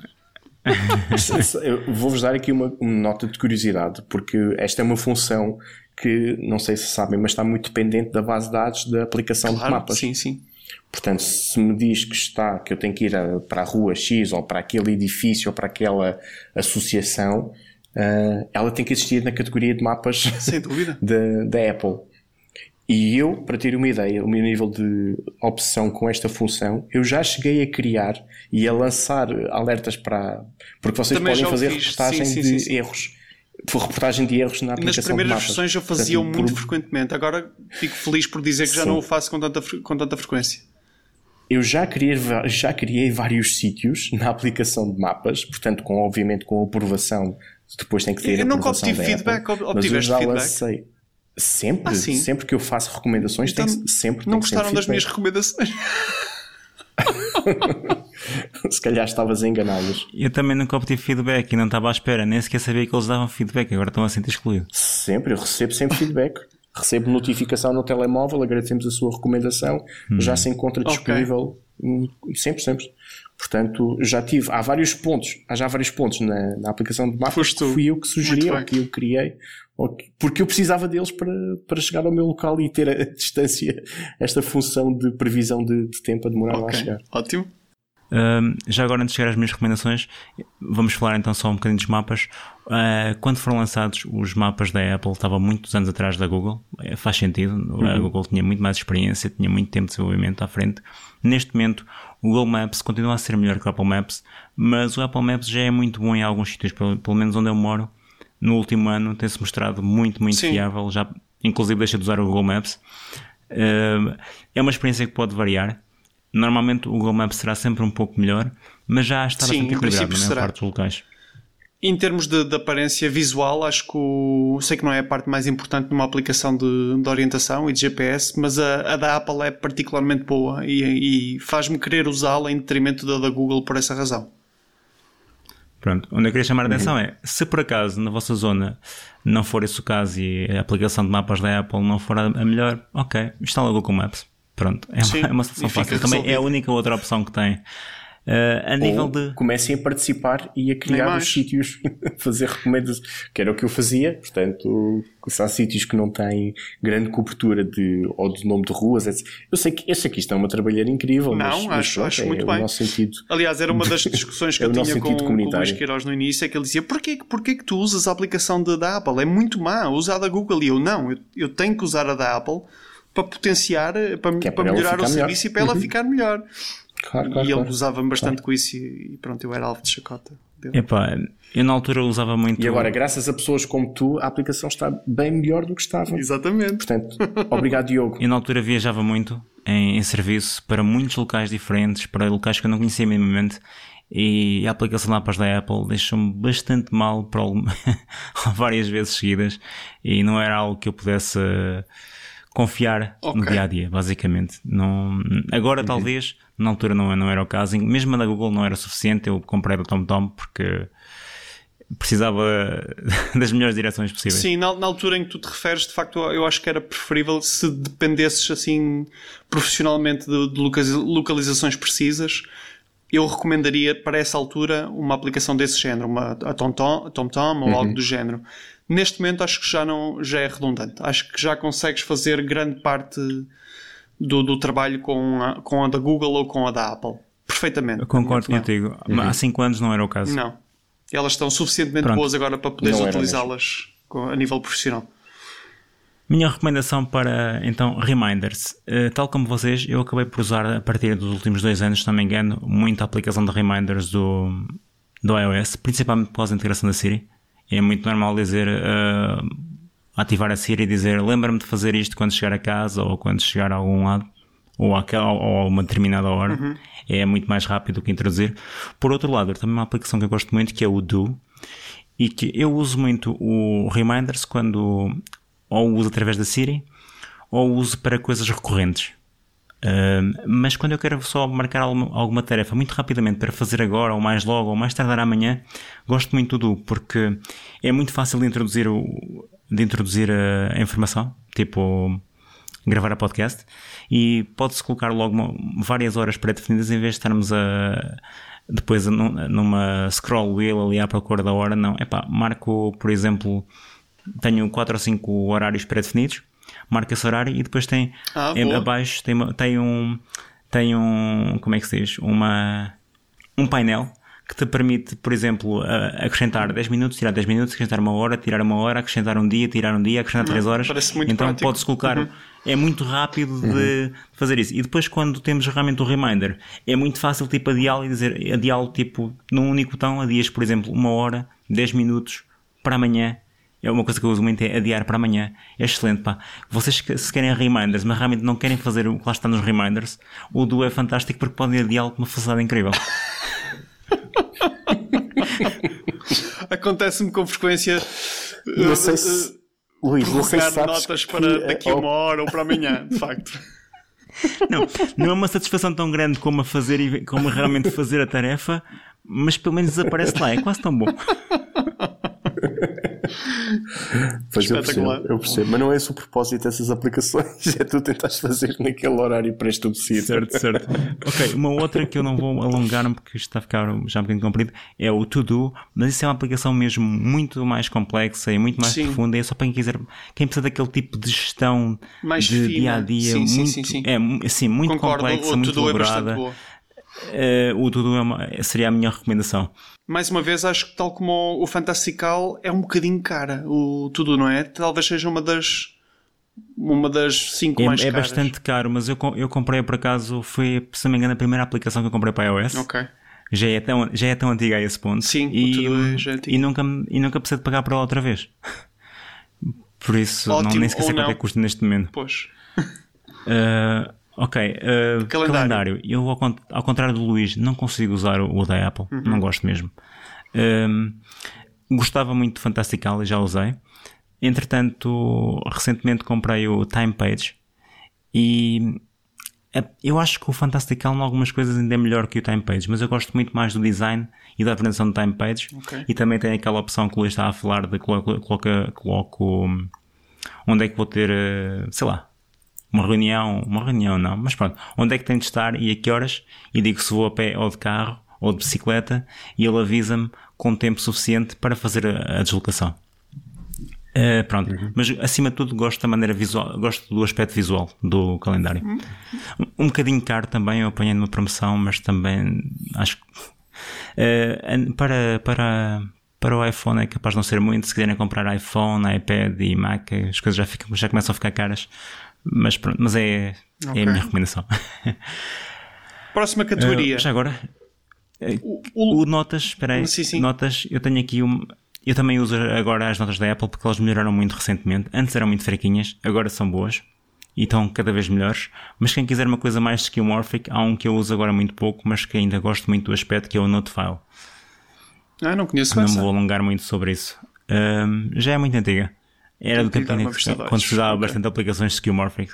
Eu vou-vos dar aqui uma nota de curiosidade, porque esta é uma função que, não sei se sabem, mas está muito dependente da base de dados da aplicação de mapas. Sim. Portanto, se me diz que eu tenho que ir para a rua X, ou para aquele edifício, ou para aquela associação, ela tem que existir na categoria de mapas sem dúvida. da Apple. E eu, para ter uma ideia, o meu nível de obsessão com esta função, eu já cheguei a criar e a lançar alertas para... Porque vocês Também podem já o fazer fiz. reportagem Sim. erros. Reportagem de erros na aplicação Nas primeiras de mapas. versões eu fazia muito frequentemente. Agora fico feliz por dizer que já não o faço com tanta frequência. Eu já criei vários sítios na aplicação de mapas, portanto, obviamente com aprovação, depois tem que ter eu nunca aprovação obtive feedback. Obtiveste feedback? Sempre que eu faço recomendações, então, não gostaram das minhas recomendações? Se calhar estavas a enganá-los. Eu também nunca obtive feedback e não estava à espera, nem sequer sabia que eles davam feedback, agora estão a sentir excluído. Sempre, eu recebo sempre feedback. Recebo notificação no telemóvel, agradecemos a sua recomendação, já se encontra disponível. Sempre. Portanto, há vários pontos na apoplicação de mapas que fui eu que sugeri, ou que eu criei, porque eu precisava deles para chegar ao meu local e ter a distância, esta função de previsão de tempo a demorar lá a chegar. Ótimo. Já agora, antes de chegar às minhas recomendações, vamos falar então só um bocadinho dos mapas. Quando foram lançados os mapas da Apple, estava muitos anos atrás da Google. Faz sentido, a Google tinha muito mais experiência, tinha muito tempo de desenvolvimento à frente. Neste momento o Google Maps continua a ser melhor que o Apple Maps, mas o Apple Maps já é muito bom em alguns sítios, pelo menos onde eu moro. No último ano tem-se mostrado muito fiável, já inclusive deixa de usar o Google Maps. É uma experiência que pode variar. Normalmente o Google Maps será sempre um pouco melhor, mas já está bastante equilibrado na maior parte dos locais. Em termos de aparência visual, acho que sei que não é a parte mais importante numa aplicação de orientação e de GPS, mas a da Apple é particularmente boa e faz-me querer usá-la em detrimento da Google por essa razão. Pronto, onde eu queria chamar a atenção é, se por acaso na vossa zona não for esse o caso e a aplicação de mapas da Apple não for a melhor, ok, instala o Google Maps. Pronto, é uma solução fácil. Também é a única outra opção que tem. A nível de... comecem a participar e a criar os sítios, fazer recomendações, que era o que eu fazia. Portanto, se há sítios que não têm grande cobertura ou de nome de ruas, etc. Eu sei que isto é uma trabalheira incrível, mas acho muito bem. O nosso sentido. Aliás, era uma das discussões que eu tinha com o Luís Queiroz no início, é que ele dizia, porquê que tu usas a aplicação da Apple? É muito má, usa a da Google. E eu tenho que usar a da Apple para potenciar, para melhorar o serviço e para ela ficar melhor. Claro, ele usava-me bastante com isso e pronto, eu era alvo de chacota dele. Epá, eu na altura usava muito... E agora, graças a pessoas como tu, a aplicação está bem melhor do que estava. Exatamente. Portanto, obrigado, Diogo. Eu na altura viajava muito em serviço para muitos locais diferentes, para locais que eu não conhecia minimamente, e a aplicação de mapas da Apple deixou-me bastante mal várias vezes seguidas, e não era algo que eu pudesse... confiar no dia-a-dia, basicamente. Agora talvez, na altura não era o caso, mesmo a da Google não era suficiente, eu comprei da TomTom porque precisava das melhores direções possíveis. Sim, na altura em que tu te referes, de facto, eu acho que era preferível se dependesses assim profissionalmente de localizações precisas. Eu recomendaria para essa altura uma aplicação desse género, a TomTom ou algo do género. Neste momento acho que já é redundante. Acho que já consegues fazer grande parte do trabalho com a da Google ou com a da Apple. Perfeitamente. Eu concordo contigo. Há 5 anos não era o caso. Não. Elas estão suficientemente boas agora para poderes utilizá-las a nível profissional. Minha recomendação para, então, reminders. Tal como vocês, eu acabei por usar a partir dos últimos 2 anos, se não me engano, muito a aplicação de reminders do iOS, principalmente por causa da integração da Siri. É muito normal dizer, ativar a Siri e dizer, lembra-me de fazer isto quando chegar a casa ou quando chegar a algum lado ou a uma determinada hora. É muito mais rápido do que introduzir. Por outro lado, também uma aplicação que eu gosto muito, que é o Do, e que eu uso muito o Reminders quando ou uso através da Siri ou uso para coisas recorrentes. Mas quando eu quero só marcar alguma tarefa muito rapidamente para fazer agora ou mais logo ou mais tardar amanhã, gosto muito do porque é muito fácil de introduzir a informação, tipo gravar a podcast, e pode-se colocar logo várias horas pré-definidas em vez de estarmos depois numa scroll wheel ali à procura da hora. Não, marco, por exemplo, tenho 4 ou 5 horários pré-definidos, marca esse horário e depois tem abaixo tem um como é que se diz? Um painel que te permite, por exemplo, acrescentar 10 minutos, tirar 10 minutos, acrescentar 1 hora, tirar 1 hora, acrescentar um dia, tirar um dia, acrescentar 3 horas. Parece muito então prático. pode-se colocar, é muito rápido de fazer isso. E depois quando temos realmente o reminder, é muito fácil tipo adiá-lo e dizer, adiá-lo tipo num único botão, adias, por exemplo, 1 hora, 10 minutos para amanhã. É uma coisa que eu uso muito, é adiar para amanhã. É excelente, pá. Vocês se querem reminders, mas realmente não querem fazer o que lá está nos reminders, o Duo é fantástico porque podem adiá-lo com uma facilidade incrível. Acontece-me com frequência. Não sei se, Luís, não sei se sabes notas para daqui a 1 hora ou para amanhã, de facto. Não é uma satisfação tão grande como a fazer e como realmente fazer a tarefa, mas pelo menos aparece lá, é quase tão bom. Pois eu percebo, mas não é esse o propósito dessas aplicações, é tu tentares fazer naquele horário pré-estabelecido. Certo. Ok, uma outra que eu não vou alongar-me porque isto está a ficar já um bocadinho comprido é o To-Do, mas isso é uma aplicação mesmo muito mais complexa e muito mais profunda, é só para quem quiser, quem precisa daquele tipo de gestão mais de fina. dia-a-dia, Sim. É assim, muito Concordo, complexa, o muito To-Do elaborada. É bastante boa. O To-Do seria a minha recomendação. Mais uma vez, acho que tal como o Fantastical é um bocadinho cara, o To-Do, não é? Talvez seja uma das 5 mais caras. É bastante caro, mas eu comprei por acaso, foi, se não me engano, a primeira aplicação que eu comprei para iOS. Ok. Já é tão antiga a esse ponto. Sim, o To-Do já é antigo. E nunca precisei de pagar por ela outra vez. Por isso, ótimo, nem sequer sei quanto é que custa neste momento. Pois. Ok, calendário. Eu, ao contrário do Luís, não consigo usar o da Apple. Não gosto mesmo. Gostava muito do Fantastical e já usei. Entretanto, recentemente comprei o Time Page e eu acho que o Fantastical em algumas coisas ainda é melhor que o Time Page, mas eu gosto muito mais do design e da apresentação do Time Page. Okay. E também tem aquela opção que o Luís estava a falar de coloco onde é que vou ter, sei lá, uma reunião não, mas pronto, onde é que tem de estar e a que horas, e digo se vou a pé ou de carro ou de bicicleta, e ele avisa-me com tempo suficiente para fazer a deslocação. Pronto, mas acima de tudo gosto da maneira visual, gosto do aspecto visual do calendário. Um bocadinho caro também, eu apanhei numa promoção, mas também acho que para o iPhone é capaz de não ser muito. Se quiserem comprar iPhone, iPad e Mac, as coisas já começam a ficar caras. Mas pronto, mas é a minha recomendação. Próxima categoria. Já agora, o Notas, espera aí, sim. Notas, eu tenho aqui eu também uso agora as notas da Apple porque elas melhoraram muito recentemente. Antes eram muito fraquinhas, agora são boas e estão cada vez melhores. Mas quem quiser uma coisa mais skeuomorphic, há um que eu uso agora muito pouco, mas que ainda gosto muito do aspecto, que é o Notefile. Não conheço Não essa. me vou alongar muito sobre isso. Já é muito antiga. Era do tempo quando se usava bastante aplicações skeuomorphic.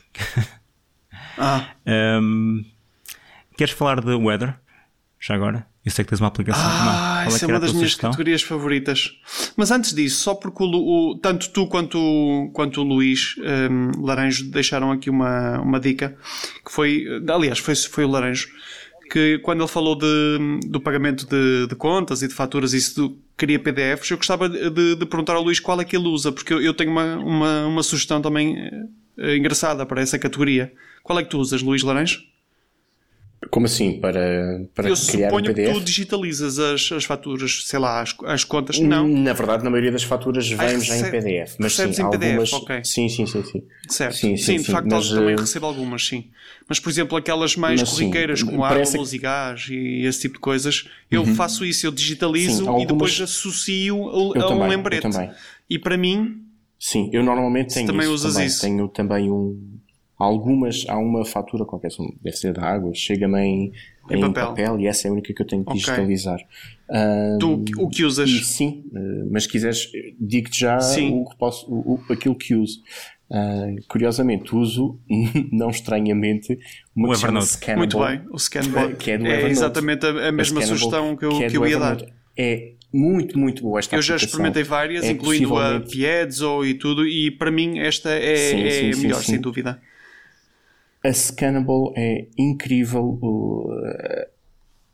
Queres falar de Weather? Já agora? Eu sei que tens uma aplicação. Essa é uma das minhas categorias favoritas. Mas antes disso, só porque tanto tu quanto o Luís Laranjo deixaram aqui uma dica, que foi, aliás, foi o Laranjo, que quando ele falou do pagamento de contas e de faturas, isso queria PDFs, eu gostava de perguntar ao Luís qual é que ele usa, porque eu tenho uma sugestão também engraçada para essa categoria. Qual é que tu usas, Luís Laranjo? Como assim? Para eu criar um suponho PDF? que tu digitalizas as faturas, sei lá, as contas. Não. Na verdade, na maioria das faturas vem já em PDF. Mas sim, em algumas... PDF, ok. Sim. Certo. Sim, de facto, mas, também recebo algumas, sim. Mas, por exemplo, aquelas mais corriqueiras, como água, luz e gás e esse tipo de coisas, eu faço isso, eu digitalizo e depois associo a um lembrete. Eu também. E para mim... Sim, eu normalmente tenho também isso. Usas isso. Tenho também há uma fatura qualquer, deve ser da água, chega-me em papel e essa é a única que eu tenho que digitalizar. Tu o que usas? Sim, mas se quiseres, digo-te já aquilo que uso. Curiosamente, uso, não estranhamente, uma que chama Scannable. Muito bem, o Scannable que é do Evernote. Exatamente a mesma sugestão que eu ia dar. É muito, muito boa esta aplicação. Eu já experimentei várias, incluindo a Piezo e tudo, e para mim esta é a melhor, sem dúvida. A Scannable é incrível.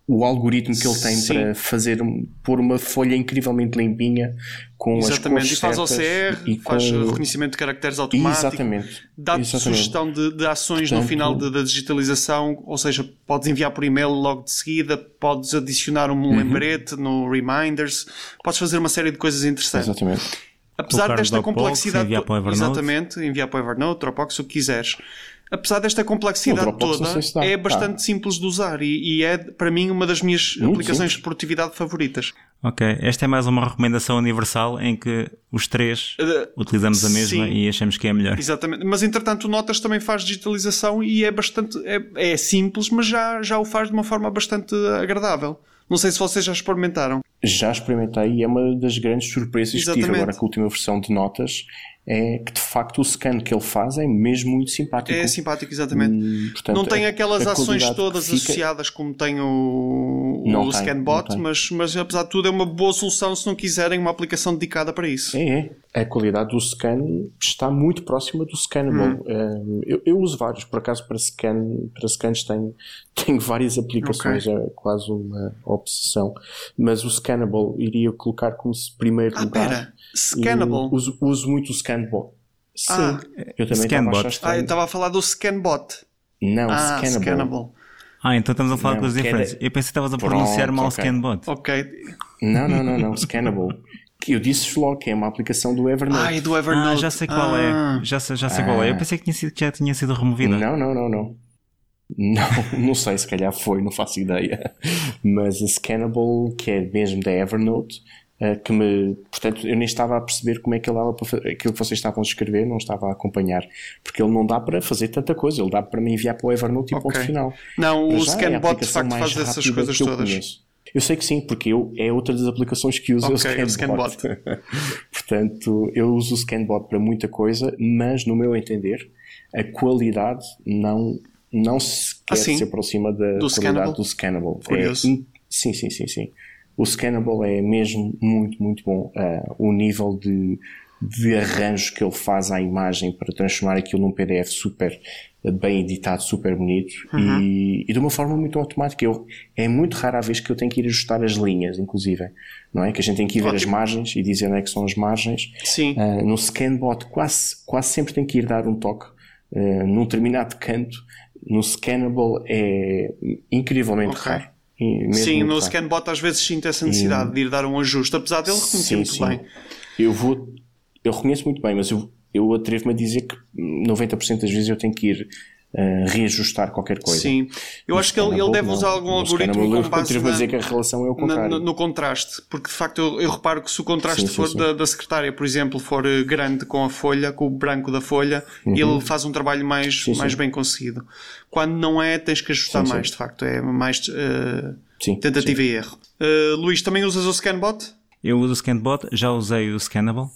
o algoritmo que ele tem para pôr uma folha incrivelmente limpinha com as cores e faz OCR, e faz reconhecimento de caracteres automático, dá-te sugestão de ações no final da digitalização, ou seja, podes enviar por e-mail logo de seguida, podes adicionar um lembrete no Reminders, podes fazer uma série de coisas interessantes. Apesar desta complexidade, enviar para o Evernote, Dropbox, o que quiseres. Apesar desta complexidade toda, é bastante simples de usar e é, para mim, uma das minhas aplicações de produtividade favoritas. Ok, esta é mais uma recomendação universal em que os três utilizamos a mesma e achamos que é a melhor. Exatamente, mas entretanto o Notas também faz digitalização e é bastante é simples, mas já o faz de uma forma bastante agradável. Não sei se vocês já experimentaram. Já experimentei e é uma das grandes surpresas que tive agora com a última versão de Notas. É que de facto o scan que ele faz é mesmo muito simpático. É simpático, exatamente. Portanto, não tem aquelas ações todas associadas como tem o ScanBot, mas apesar de tudo é uma boa solução se não quiserem uma aplicação dedicada para isso. A qualidade do scan está muito próxima do Scannable. Eu uso vários, por acaso para scans tenho várias aplicações, é quase uma obsessão. Mas o Scannable iria colocar como primeiro lugar. Scannable? Uso muito o ScanBot. Sim, eu também ScanBot. Eu estava a falar do ScanBot. Não, Scannable. Então estamos a falar de coisas diferentes. Eu pensei que estavas a pronunciar mal o ScanBot. Ok. Não, Scannable. Eu disse logo que é uma aplicação do Evernote. Do Evernote. Já sei qual é. Já sei qual é. Eu pensei que já tinha sido removida. Não. Não sei, se calhar foi, não faço ideia. Mas a Scannable, que é mesmo da Evernote, portanto, eu nem estava a perceber como é que ele dava para fazer aquilo que vocês estavam a escrever, não estava a acompanhar, porque ele não dá para fazer tanta coisa, ele dá para me enviar para o Evernote e ponto final. Não, o ScanBot de facto faz essas coisas todas. Eu sei que sim, porque é outra das aplicações que uso o ScanBot. Portanto, eu uso o ScanBot para muita coisa, mas no meu entender, a qualidade não sequer se aproxima da qualidade do Scannable. Sim. O Scannable é mesmo muito, muito bom. O nível de arranjo que ele faz à imagem para transformar aquilo num PDF super bem editado, super bonito e de uma forma muito automática. É muito rara a vez que eu tenho que ir ajustar as linhas, inclusive, não é? Que a gente tem que ir ver as margens e dizer onde é que são as margens. Sim. No ScanBot quase sempre tem que ir dar um toque num determinado canto. No Scannable é incrivelmente raro. Sim, no ScanBot às vezes sinto essa necessidade de ir dar um ajuste, apesar dele reconhecer muito bem. Eu reconheço muito bem, mas eu atrevo-me a dizer que 90% das vezes eu tenho que ir reajustar qualquer coisa. Sim, eu acho que ele deve usar algum algoritmo com base a dizer que a relação é o contrário. No contraste, porque de facto eu reparo que se o contraste for da secretária, por exemplo, for grande com a folha, com o branco da folha, ele faz um trabalho mais bem conseguido. Quando não é, tens que ajustar mais, de facto, é mais tentativa e erro. Luís, também usas o ScanBot? Eu uso o ScanBot, já usei o Scannable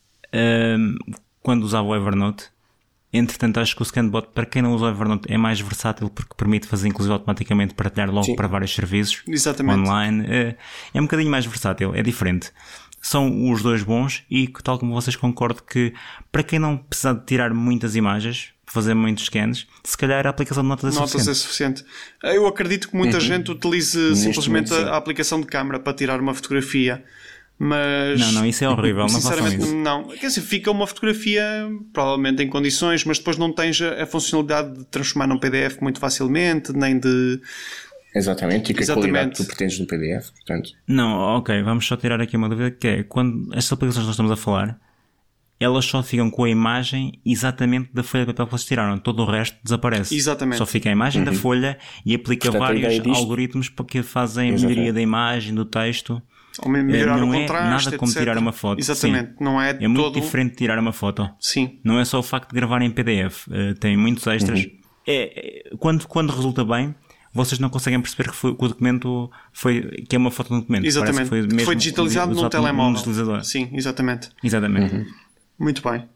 quando usava o Evernote. Entretanto, acho que o ScanBot, para quem não usa o Evernote, é mais versátil porque permite fazer, inclusive, automaticamente partilhar logo para vários serviços online. É um bocadinho mais versátil, é diferente. São os dois bons e, tal como vocês, concordo que para quem não precisa de tirar muitas imagens, fazer muitos scans, se calhar a aplicação de notas é suficiente. Eu acredito que muita gente utilize simplesmente a aplicação de câmara para tirar uma fotografia. Mas não, isso é horrível, não façam isso. Não, quer dizer, fica uma fotografia provavelmente em condições, mas depois não tens a funcionalidade de transformar num PDF muito facilmente, nem de... Exatamente, e que a qualidade que tu pretendes no PDF, portanto... Não, ok, vamos só tirar aqui uma dúvida, que é, quando estas aplicações que nós estamos a falar, elas só ficam com a imagem exatamente da folha de papel que vocês tiraram, todo o resto desaparece. Exatamente. Só fica a imagem da folha e aplica vários algoritmos que fazem a melhoria da imagem, do texto... Ou melhorar não o contraste, nada como etc. tirar uma foto. Exatamente. Sim. Não é muito diferente de tirar uma foto. Sim. Não é só o facto de gravar em PDF. Tem muitos extras. Quando resulta bem, vocês não conseguem perceber que o documento que é uma foto de um documento. Exatamente. Foi digitalizado num telemóvel. Sim, exatamente. Muito bem.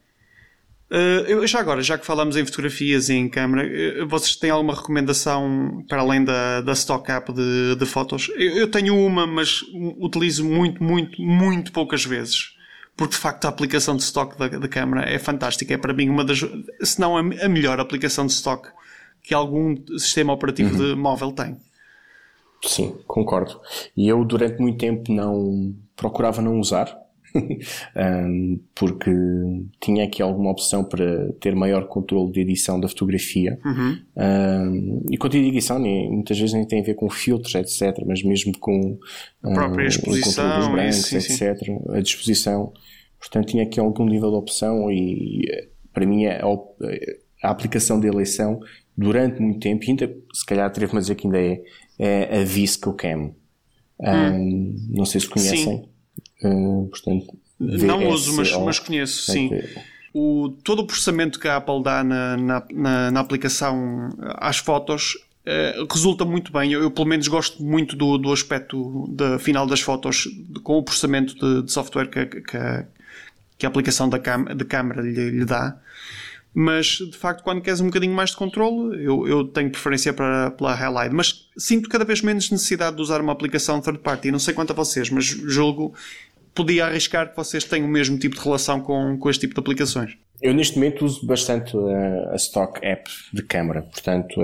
Já que falamos em fotografias e em câmera, vocês têm alguma recomendação para além da Stock App de fotos? Eu tenho uma, mas utilizo muito poucas vezes, porque de facto a aplicação de stock da câmera é fantástica. É para mim uma das, se não a melhor aplicação de stock que algum sistema operativo de móvel tem. Sim, concordo. E eu durante muito tempo procurava não usar, porque tinha aqui alguma opção para ter maior controle de edição da fotografia. E quando eu digo edição, muitas vezes nem tem a ver com filtros, etc., mas mesmo com a própria o controle dos exposição, brancos, etc., a disposição. Portanto, tinha aqui algum nível de opção e para mim a aplicação de eleição durante muito tempo, e ainda, se calhar atrevo-me a dizer que ainda é a VSCOCAM. Não sei se conhecem. Portanto, não uso, mas conheço, sim. Todo o processamento que a Apple dá na aplicação às fotos resulta muito bem. Eu pelo menos gosto muito do aspecto final das fotos com o processamento de software que a aplicação de câmara lhe dá. Mas de facto, quando queres um bocadinho mais de controle, eu tenho preferência pela Halide, mas sinto cada vez menos necessidade de usar uma aplicação third party. Não sei quanto a vocês, mas julgo podia arriscar que vocês tenham o mesmo tipo de relação com este tipo de aplicações. Eu neste momento uso bastante a Stock App de câmara, portanto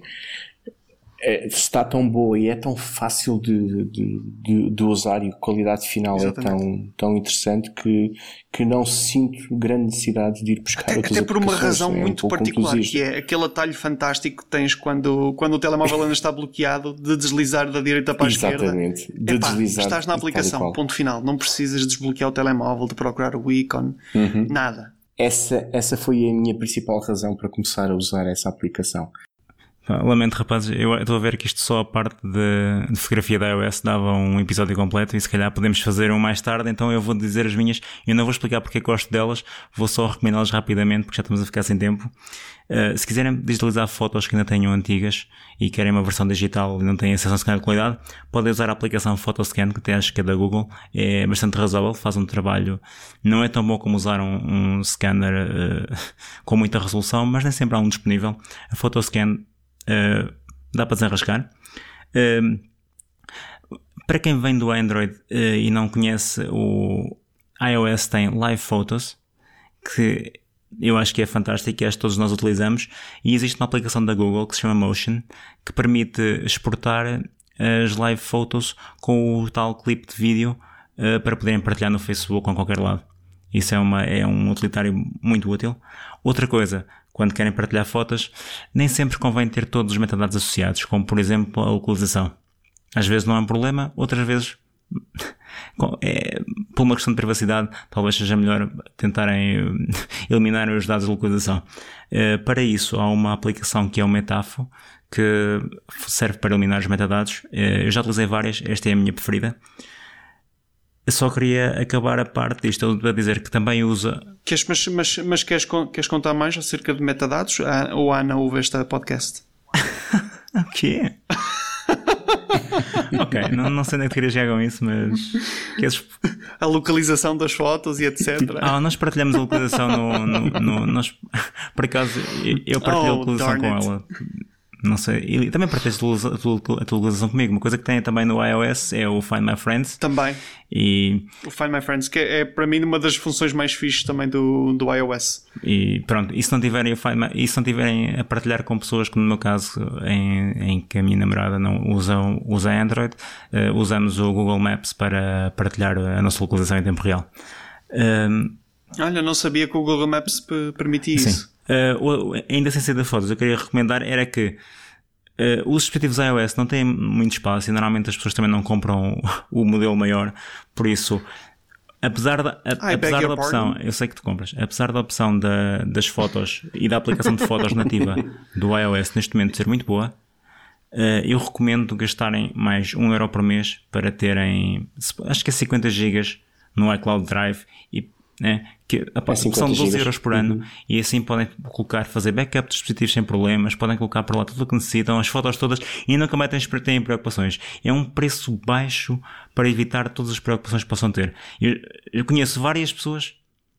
está tão boa e é tão fácil de usar, e a qualidade final Exatamente. é tão interessante que não sinto grande necessidade de ir buscar outras até por uma razão muito particular, conclusivo. que é aquele atalho fantástico que tens quando o telemóvel ainda está bloqueado, de deslizar da direita para a esquerda. Exatamente, de deslizar. Estás na aplicação, ponto final. Não precisas desbloquear o telemóvel, de procurar o ícone, nada. Essa foi a minha principal razão para começar a usar essa aplicação. Lamento, rapazes, eu estou a ver que isto só a parte de fotografia da iOS dava um episódio completo, e se calhar podemos fazer um mais tarde, então eu vou dizer as minhas. Eu não vou explicar porque gosto delas, vou só recomendá-las rapidamente porque já estamos a ficar sem tempo. Se quiserem digitalizar fotos que ainda tenham antigas e querem uma versão digital e não têm acesso a scanner de qualidade, podem usar a aplicação Photoscan, que até acho que é da Google, é bastante razoável, faz um trabalho, não é tão bom como usar um scanner com muita resolução, mas nem sempre há um disponível. A Photoscan dá para desenrascar. Para quem vem do Android e não conhece, o iOS tem Live Photos, que eu acho que é fantástico e acho que todos nós utilizamos, e existe uma aplicação da Google que se chama Motion, que permite exportar as Live Photos com o tal clipe de vídeo para poderem partilhar no Facebook ou em qualquer lado. Isso é um utilitário muito útil. Outra coisa, quando querem partilhar fotos, nem sempre convém ter todos os metadados associados, como por exemplo a localização. Às vezes não é um problema, outras vezes por uma questão de privacidade talvez seja melhor tentarem eliminar os dados de localização. Para isso há uma aplicação que é o Metafo, que serve para eliminar os metadados. Eu já utilizei várias, esta é a minha preferida. Eu só queria acabar a parte disto a dizer que também usa... Mas queres contar mais acerca de metadados? Ou a Ana ouve este podcast? O quê? Ok, não sei nem que querias chegar com isso, mas... A localização das fotos e etc. Nós partilhamos a localização nós, por acaso, eu partilho a localização com ela. Não sei, e também partilhas a tua localização comigo. Uma coisa que tem também no iOS é o Find My Friends. Também. E o Find My Friends, que é para mim uma das funções mais fixes também do iOS. E pronto, e se não tiverem a partilhar com pessoas, como no meu caso, em que a minha namorada não usa Android, usamos o Google Maps para partilhar a nossa localização em tempo real. Olha, não sabia que o Google Maps permitia sim. isso. Ainda sem ser de fotos, eu queria recomendar era que os dispositivos iOS não têm muito espaço e normalmente as pessoas também não compram o modelo maior, por isso apesar da opção, eu sei que tu compras, apesar da opção das fotos e da aplicação de fotos nativa do iOS neste momento ser muito boa, eu recomendo gastarem mais €1 por mês para terem, acho que é 50 GB no iCloud Drive, e que são 12 € por ano, e assim podem fazer backup de dispositivos sem problemas, podem colocar para lá tudo o que necessitam, as fotos todas, e nunca mais têm preocupações. É um preço baixo para evitar todas as preocupações que possam ter. Eu conheço várias pessoas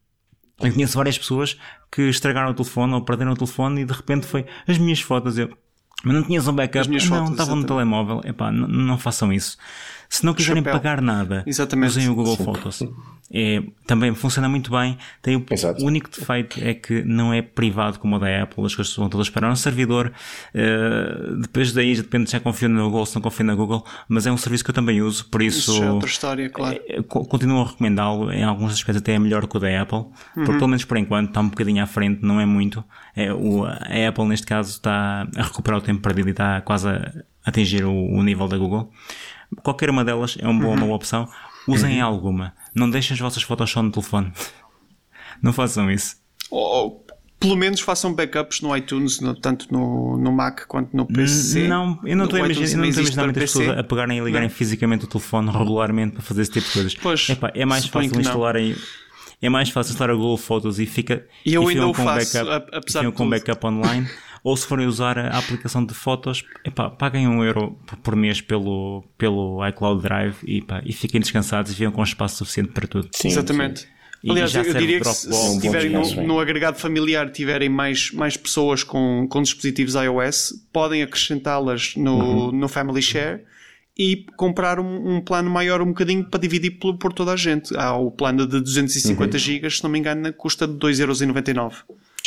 que estragaram o telefone ou perderam o telefone e de repente foi as minhas fotos. Mas não tinhas um backup? Não, estavam no telemóvel. Não façam isso. Se não quiserem chapéu. pagar nada, Exatamente. usem o Google Photos. Também funciona muito bem. Tem o único defeito é que não é privado como o da Apple. As coisas vão todas para um servidor. Depois daí depende se já confio no Google, se não confio na Google, mas é um serviço que eu também uso, por isso é outra história, claro. Continuo a recomendá-lo. Em alguns aspectos até é melhor que o da Apple, porque pelo menos por enquanto está um bocadinho à frente, não é muito. A Apple neste caso está a recuperar o tempo perdido e está quase a atingir o nível da Google. Qualquer uma delas é uma boa opção. Usem alguma. Não deixem as vossas fotos só no telefone. Não façam isso. Ou pelo menos façam backups no iTunes, tanto no Mac quanto no PC. Não, eu não estou a imaginar muitas pessoas a pegarem e ligarem fisicamente o telefone regularmente para fazer esse tipo de coisas. Pois, é mais fácil instalarem. É mais fácil instalar a Google Photos e fica. E eu ainda ficam o faço, apesar de com backup online. Ou se forem usar a aplicação de fotos, paguem €1 por mês pelo iCloud Drive e fiquem descansados e fiquem com espaço suficiente para tudo. Sim, exatamente. Sim. Aliás, eu diria que se tiverem no agregado familiar, tiverem mais pessoas com dispositivos iOS, podem acrescentá-las no Family Share e comprar um plano maior um bocadinho para dividir por toda a gente. Há o plano de 250 GB, se não me engano, custa €2,99.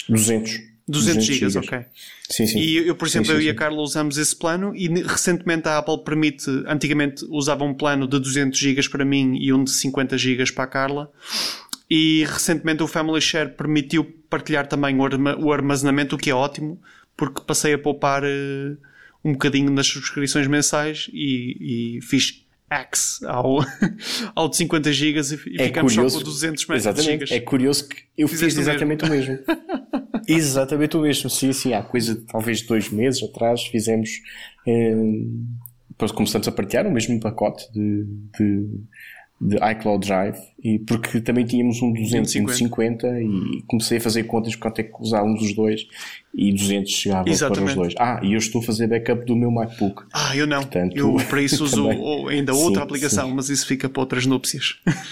200 gigas, ok. Sim. E eu, por exemplo, eu e a Carla usamos esse plano e recentemente a Apple permite, antigamente usava um plano de 200 gigas para mim e um de 50 gigas para a Carla, e recentemente o Family Share permitiu partilhar também o armazenamento, o que é ótimo, porque passei a poupar um bocadinho nas subscrições mensais e fiz X ao de 50 gigas e ficamos só com 200 gigas. É curioso que eu fiz exatamente o mesmo. Exatamente o mesmo. Sim. Há coisa de talvez 2 meses atrás fizemos, depois começamos a partilhar o mesmo pacote de iCloud Drive, e porque também tínhamos um 250 e comecei a fazer contas de quanto é que usar um dos dois e 200 chegava para os dois. E eu estou a fazer backup do meu MacBook. Eu não. Portanto, eu para isso uso ainda outra aplicação, mas isso fica para outras núpcias.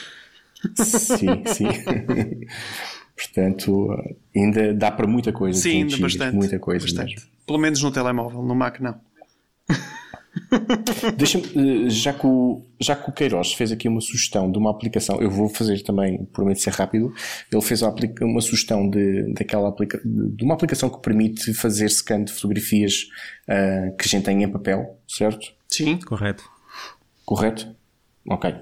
Sim. Portanto, ainda dá para muita coisa. Sim, ainda bastante. Muita coisa. Bastante. Pelo menos no telemóvel, no Mac não. Deixa-me, já que o Queiroz fez aqui uma sugestão de uma aplicação, eu vou fazer também, prometo ser rápido. Ele fez uma sugestão de uma aplicação que permite fazer scan de fotografias que a gente tem em papel, certo? Sim, correto. Ok.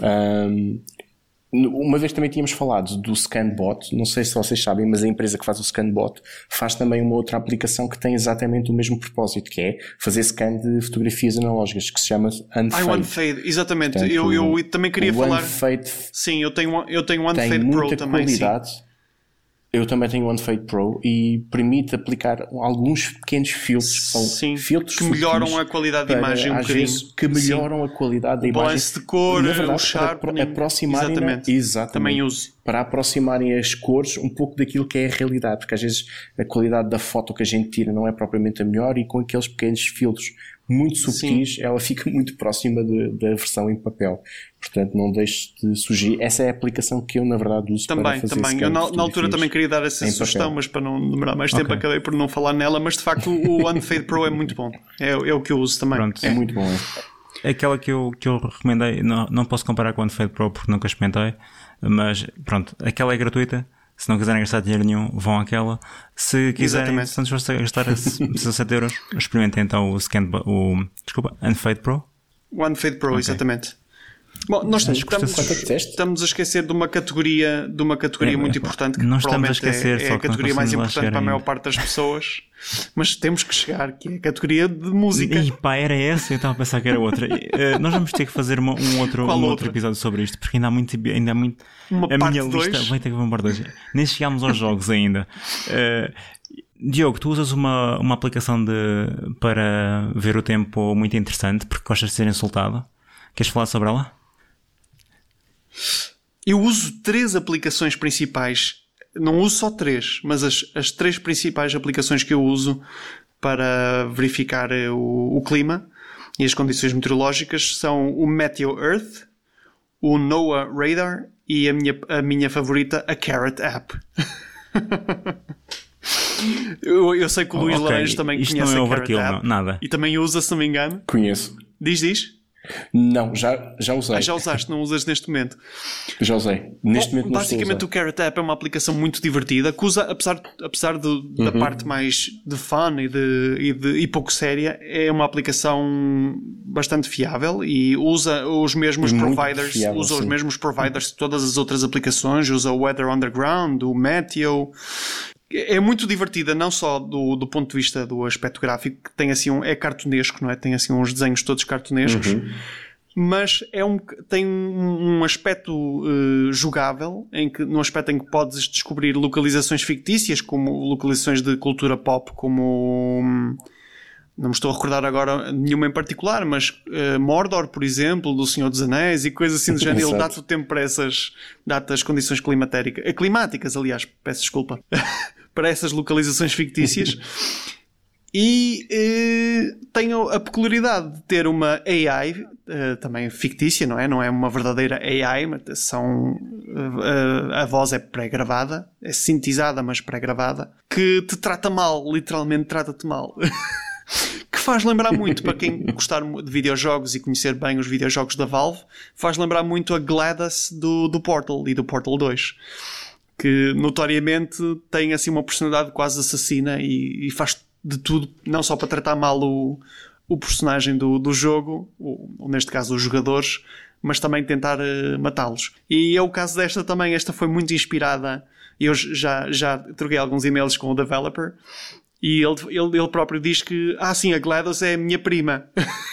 Uma vez também tínhamos falado do ScanBot, não sei se vocês sabem, mas a empresa que faz o ScanBot faz também uma outra aplicação que tem exatamente o mesmo propósito, que é fazer scan de fotografias analógicas, que se chama Unfade. Unfade, exatamente. Portanto, eu também queria falar. Unfade, sim, eu tenho Unfade Pro também. Qualidade. Sim. Eu também tenho o Unfade Pro e permite aplicar alguns pequenos filtros. Sim, filtros que melhoram a qualidade de imagem às vezes que melhoram a qualidade da imagem. O balance de cor, verdade, o sharpening. Para aproximarem, exatamente. Também uso. Para aproximarem as cores um pouco daquilo que é a realidade, porque às vezes a qualidade da foto que a gente tira não é propriamente a melhor, e com aqueles pequenos filtros muito subtis, ela fica muito próxima da versão em papel. Portanto, não deixe de sugerir. Essa é a aplicação que eu, na verdade, uso para fazer também. Eu, na altura, também queria dar essa sugestão, mas para não demorar mais tempo, acabei por não falar nela. Mas, de facto, o Unfade Pro é muito bom. É o que eu uso também. Pronto, é muito bom. Aquela que eu recomendei, não posso comparar com o Unfade Pro porque nunca experimentei, mas, pronto, aquela é gratuita. Se não quiserem gastar dinheiro nenhum, vão àquela. Se quiserem, se não gastar €17, experimentem então o Unfade Pro. O Unfade Pro, exatamente. Bom, nós estamos a esquecer de uma categoria muito importante, que provavelmente é a categoria mais importante para a maior parte das pessoas, mas temos que chegar, que é a categoria de música. E pá, era essa, eu estava a pensar que era outra. Nós vamos ter que fazer um outro episódio sobre isto, porque ainda há muito uma a parte minha lista 2. Vai ter que ver uma parte 2. Nem chegámos aos jogos ainda. Diogo, tu usas uma aplicação para ver o tempo muito interessante, porque gostas de ser insultado. Queres falar sobre ela? Eu uso 3 aplicações principais. Não uso só 3, mas as 3 principais aplicações que eu uso para verificar o clima e as condições meteorológicas são o Meteo Earth, o NOAA Radar e a minha favorita, a Carrot App. eu sei que o Luís Laranjo também isto conhece não é a Carrot App. não, nada. E também usa, se não me engano. Conheço. Diz? Não, já usei. Já usaste, não usas neste momento. Já usei. Neste momento não basicamente o Carrot App é uma aplicação muito divertida, que usa, apesar da parte mais de fun e pouco séria, é uma aplicação bastante fiável e usa os mesmos providers, fiável, os mesmos providers de todas as outras aplicações, usa o Weather Underground, o Meteo. É muito divertida, não só do ponto de vista do aspecto gráfico, que tem assim é cartunesco, não é? Tem assim uns desenhos todos cartunescos, mas tem um aspecto jogável, no aspecto em que podes descobrir localizações fictícias, como localizações de cultura pop, como... Não me estou a recordar agora nenhuma em particular, mas Mordor, por exemplo, do Senhor dos Anéis e coisas assim do género. Ele dá-te o tempo para dá-te as condições climáticas, aliás, peço desculpa, para essas localizações fictícias. E tem a peculiaridade de ter uma AI, também fictícia, não é? Não é uma verdadeira AI, mas a voz é pré-gravada, é sintetizada, mas pré-gravada, que te trata mal, literalmente trata-te mal. Que faz lembrar muito, para quem gostar de videojogos e conhecer bem os videojogos da Valve, faz lembrar muito a GLaDOS do Portal e do Portal 2, que notoriamente tem assim uma personalidade quase assassina e faz de tudo, não só para tratar mal o personagem do jogo, ou neste caso os jogadores, mas também tentar matá-los. E é o caso desta também. Esta foi muito inspirada, eu já troquei alguns e-mails com o developer. E ele próprio diz que sim, a GLaDOS é a minha prima.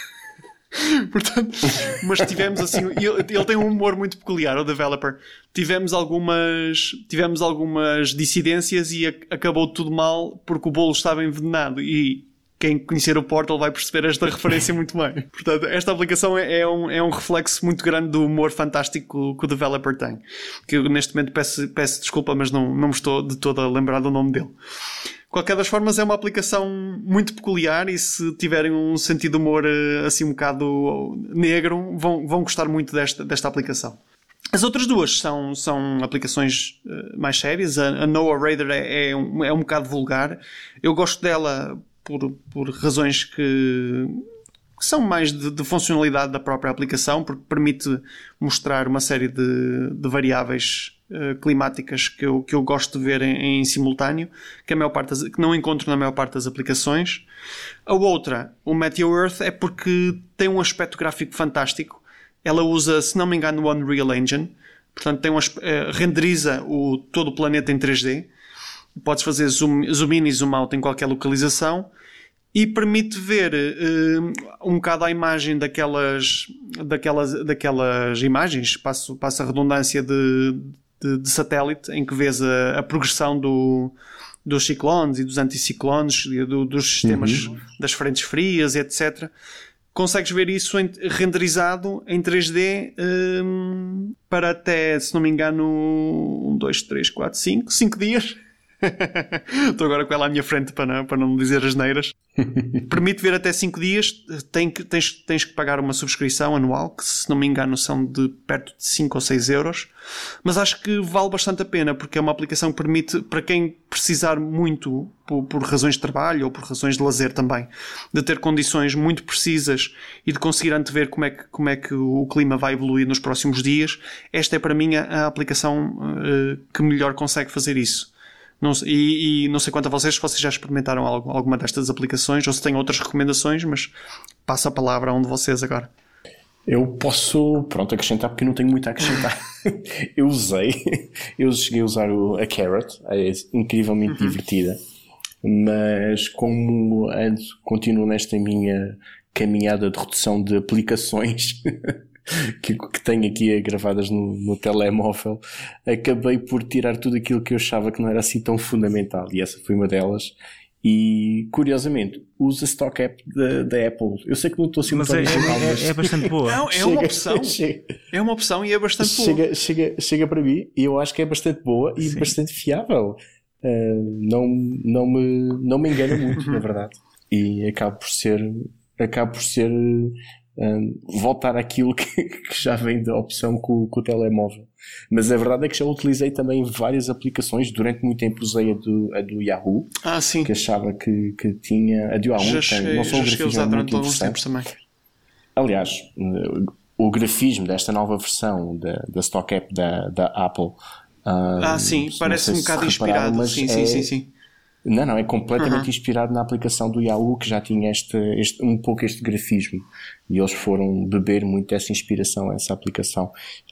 Portanto, mas tivemos assim, ele tem um humor muito peculiar, o developer. Tivemos algumas dissidências e acabou tudo mal porque o bolo estava envenenado, e quem conhecer o Portal vai perceber esta referência muito bem. Portanto, esta aplicação é um reflexo muito grande do humor fantástico que o developer tem, que eu neste momento peço desculpa, mas não me estou de todo a lembrar do nome dele. Qualquer das formas, é uma aplicação muito peculiar, e se tiverem um sentido de humor assim um bocado negro, vão gostar muito desta aplicação. As outras duas são aplicações mais sérias. A Noah Radar é um bocado vulgar. Eu gosto dela por razões que são mais de funcionalidade da própria aplicação, porque permite mostrar uma série de variáveis climáticas que eu gosto de ver em simultâneo, que não encontro na maior parte das aplicações. A outra, o Meteo Earth, é porque tem um aspecto gráfico fantástico. Ela usa, se não me engano, o Unreal Engine, portanto renderiza todo o planeta em 3D. Podes fazer zoom in e zoom out em qualquer localização, e permite ver um bocado a imagem daquelas imagens, passo a redundância de satélite, em que vês a progressão dos ciclones e dos anticiclones, dos sistemas das frentes frias, etc. Consegues ver isso renderizado em 3D para até, se não me engano, 1, 2, 3, 4, 5 dias. Estou agora com ela à minha frente para não dizer asneiras. Permite ver até 5 dias. Tens que pagar uma subscrição anual, que se não me engano são de perto de 5 ou 6 euros, mas acho que vale bastante a pena, porque é uma aplicação que permite, para quem precisar muito por razões de trabalho ou por razões de lazer também, de ter condições muito precisas e de conseguir antever como é que o clima vai evoluir nos próximos dias. Esta é para mim a aplicação que melhor consegue fazer isso. Não sei quanto a vocês, se vocês já experimentaram alguma destas aplicações ou se têm outras recomendações, mas passo a palavra a um de vocês agora. Eu posso, acrescentar, porque eu não tenho muito a acrescentar. Eu cheguei a usar a Carrot, é incrivelmente divertida, mas como continuo nesta minha caminhada de redução de aplicações que tenho aqui gravadas no telemóvel, acabei por tirar tudo aquilo que eu achava que não era assim tão fundamental, e essa foi uma delas. E curiosamente uso a Stock App da Apple. Eu sei que não estou assim muito original, mas é bastante boa. Não, é uma opção. É uma opção e é bastante boa. Chega para mim, e eu acho que é bastante boa e bastante fiável. Não me engana muito, na verdade. E acabo por ser voltar àquilo que já vem da opção com o telemóvel. Mas a verdade é que já utilizei também várias aplicações. Durante muito tempo usei a do Yahoo, sim. que achava que tinha. A do Yahoo não são cheguei a usar durante alguns tempos também. Aliás, o grafismo desta nova versão da Stock App da Apple... sim, parece um bocado inspirado. Sim. Não, é completamente inspirado na aplicação do Yahoo, que já tinha um pouco este grafismo. E eles foram beber muito dessa inspiração, essa aplicação.